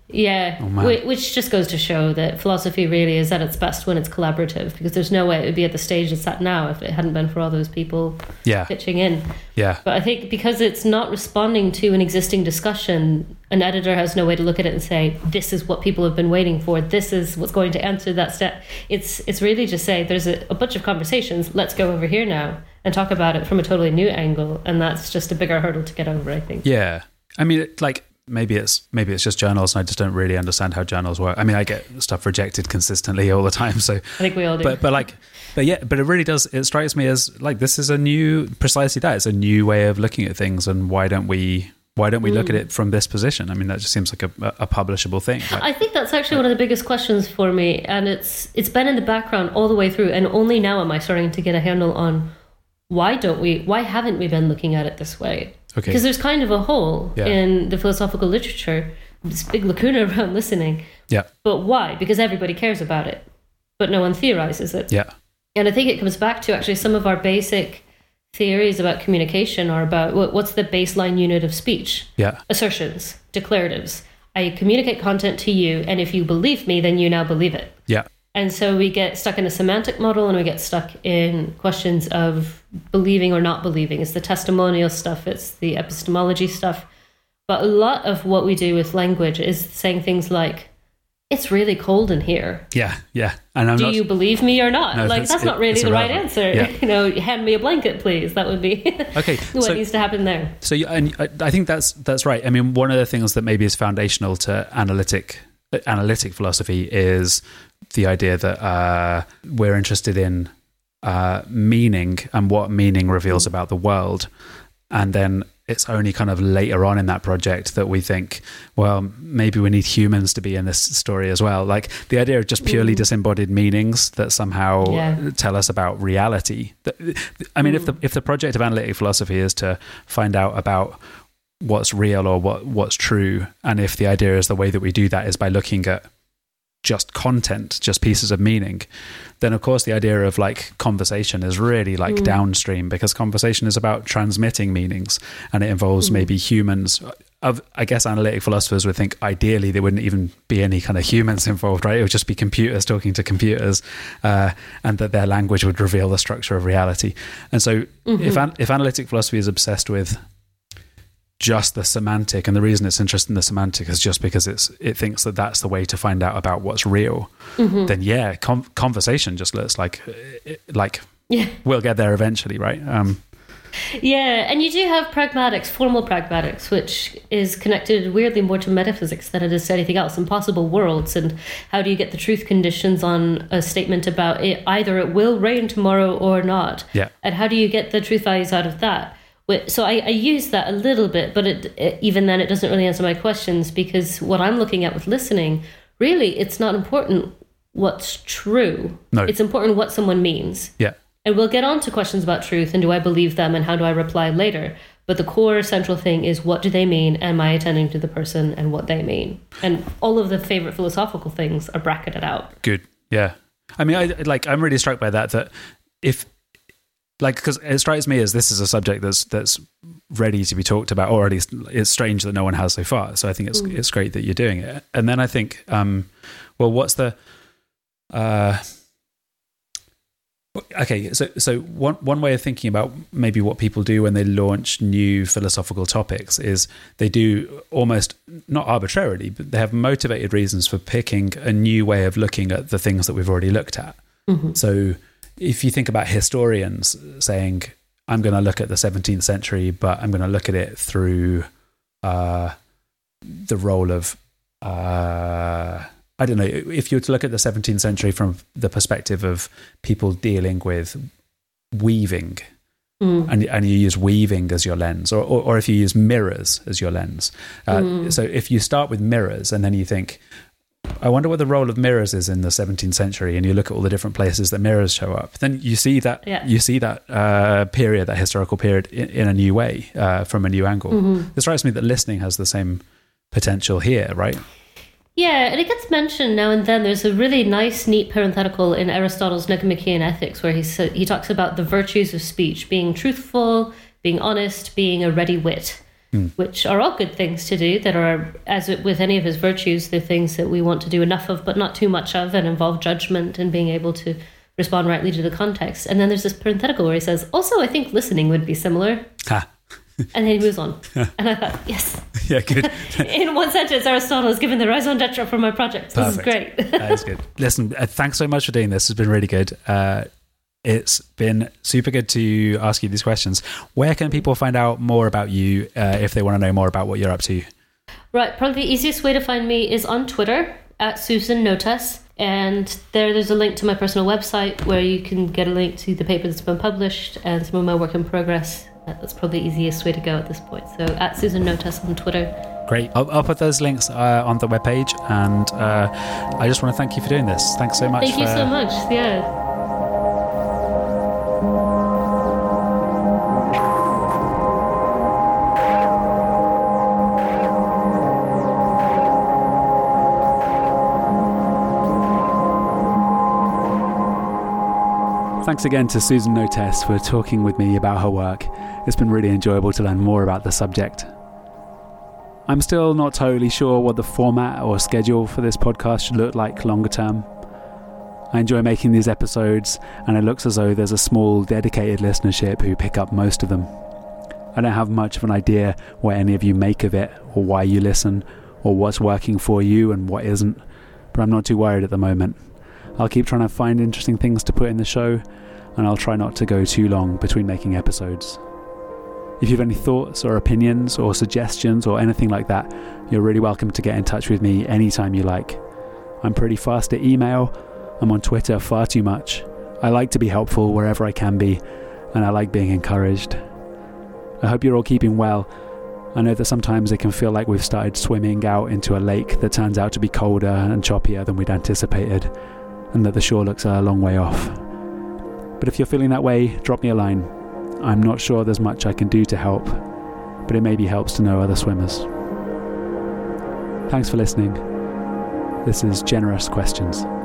Yeah, Oh, man. Wh- which just goes to show that philosophy really is at its best when it's collaborative, because there's no way it would be at the stage it's at now if it hadn't been for all those people Yeah. pitching in. Yeah. But I think because it's not responding to an existing discussion, an editor has no way to look at it and say, this is what people have been waiting for, this is what's going to answer that step. It's it's really just say, there's a, a bunch of conversations, let's go over here now and talk about it from a totally new angle. And that's just a bigger hurdle to get over, I think. Yeah. I mean, it, like, maybe it's maybe it's just journals and I just don't really understand how journals work. I mean, I get stuff rejected consistently all the time. So I think we all do. But but like but yeah, but it really does, it strikes me as like, this is a new, precisely that, it's a new way of looking at things, and why don't we why don't we mm. look at it from this position? I mean, that just seems like a, a publishable thing. Like, I think that's actually one of the biggest questions for me, and it's it's been in the background all the way through, and only now am I starting to get a handle on why don't we why haven't we been looking at it this way? Okay. Because there's kind of a hole yeah. in the philosophical literature, this big lacuna around listening. Yeah. But why? Because everybody cares about it, but no one theorizes it. Yeah. And I think it comes back to actually some of our basic theories about communication are about what's the baseline unit of speech? Yeah. Assertions, declaratives. I communicate content to you, and if you believe me, then you now believe it. Yeah. And so we get stuck in a semantic model, and we get stuck in questions of believing or not believing. It's the testimonial stuff, it's the epistemology stuff. But a lot of what we do with language is saying things like, it's really cold in here. Yeah, yeah. And I'm Do not, you believe me or not? No, like, that's, that's not really the right irrelevant. answer. Yeah. You know, hand me a blanket, please. That would be okay, what so, needs to happen there. So, you, and I, I think that's that's right. I mean, one of the things that maybe is foundational to analytic analytic philosophy is the idea that uh, we're interested in uh, meaning and what meaning reveals about the world. And then it's only kind of later on in that project that we think, well, maybe we need humans to be in this story as well. Like the idea of just purely mm. disembodied meanings that somehow yeah. tell us about reality. I mean, mm. if the if the project of analytic philosophy is to find out about what's real or what what's true, and if the idea is the way that we do that is by looking at just content, just pieces of meaning, then of course the idea of like conversation is really like mm. downstream, because conversation is about transmitting meanings, and it involves mm. maybe humans. Of I guess analytic philosophers would think ideally there wouldn't even be any kind of humans involved, right? It would just be computers talking to computers, uh, and that their language would reveal the structure of reality. And so mm-hmm. if an, if analytic philosophy is obsessed with just the semantic, and the reason it's interested in the semantic is just because it's it thinks that that's the way to find out about what's real, mm-hmm. then yeah, com- conversation just looks like like yeah. we'll get there eventually, right? Um, yeah, and you do have pragmatics, formal pragmatics, which is connected weirdly more to metaphysics than it is to anything else, impossible worlds, and how do you get the truth conditions on a statement about it, either it will rain tomorrow or not, yeah. and how do you get the truth values out of that? So I, I use that a little bit, but it, it, even then it doesn't really answer my questions, because what I'm looking at with listening, really, it's not important what's true. No. It's important what someone means. Yeah. And we'll get on to questions about truth and do I believe them and how do I reply later. But the core central thing is, what do they mean? Am I attending to the person and what they mean? And all of the favorite philosophical things are bracketed out. Good. Yeah. I mean, I like, I'm really struck by that, that if, like, because it strikes me as this is a subject that's that's ready to be talked about, or at least it's strange that no one has so far. So I think it's mm. it's great that you're doing it. And then I think, um, well, what's the, uh, okay, so so one one way of thinking about maybe what people do when they launch new philosophical topics is they do almost not arbitrarily, but they have motivated reasons for picking a new way of looking at the things that we've already looked at. Mm-hmm. So if you think about historians saying, I'm going to look at the seventeenth century, but I'm going to look at it through uh, the role of, uh, I don't know, if you were to look at the seventeenth century from the perspective of people dealing with weaving, mm. and, and you use weaving as your lens, or, or, or if you use mirrors as your lens. Uh, mm. So if you start with mirrors and then you think, I wonder what the role of mirrors is in the seventeenth century, and you look at all the different places that mirrors show up, then you see that yeah. you see that uh, period, that historical period, in, in a new way, uh, from a new angle. Mm-hmm. It strikes me that listening has the same potential here, right? Yeah, and it gets mentioned now and then. There's a really nice, neat parenthetical in Aristotle's Nicomachean Ethics where he he talks about the virtues of speech, being truthful, being honest, being a ready wit. mm. which are all good things to do that are, as with any of his virtues, they're things that we want to do enough of, but not too much of, and involve judgment and being able to respond rightly to the context. And then there's this parenthetical where he says, also, I think listening would be similar. Ha. And then he moves on. And I thought, yes. Yeah, good. In one sentence, Aristotle has given the raison d'etre for my project. This Perfect. is great. That is good. Listen, uh, thanks so much for doing this. It's been really good. Uh, it's been super good to ask you these questions. Where can people find out more about you uh, if they want to know more about what you're up to? Right. Probably the easiest way to find me is on Twitter at Susan Notas. And there, there's a link to my personal website where you can get a link to the paper that's been published and some of my work in progress. That's probably the easiest way to go at this point. So at Susan Notas on Twitter. Great. I'll, I'll put those links uh, on the webpage. And uh, I just want to thank you for doing this. Thanks so much. Thank for... you so much. Yeah. Thanks again to Susan Notas for talking with me about her work. It's been really enjoyable to learn more about the subject. I'm still not totally sure what the format or schedule for this podcast should look like longer term. I enjoy making these episodes, and it looks as though there's a small, dedicated listenership who pick up most of them. I don't have much of an idea what any of you make of it, or why you listen, or what's working for you and what isn't, but I'm not too worried at the moment. I'll keep trying to find interesting things to put in the show, and I'll try not to go too long between making episodes. If you have any thoughts or opinions or suggestions or anything like that, you're really welcome to get in touch with me anytime you like. I'm pretty fast at email. I'm on Twitter far too much. I like to be helpful wherever I can be, and I like being encouraged. I hope you're all keeping well. I know that sometimes it can feel like we've started swimming out into a lake that turns out to be colder and choppier than we'd anticipated, and that the shore looks a long way off. But if you're feeling that way, drop me a line. I'm not sure there's much I can do to help, but it maybe helps to know other swimmers. Thanks for listening. This is Generous Questions.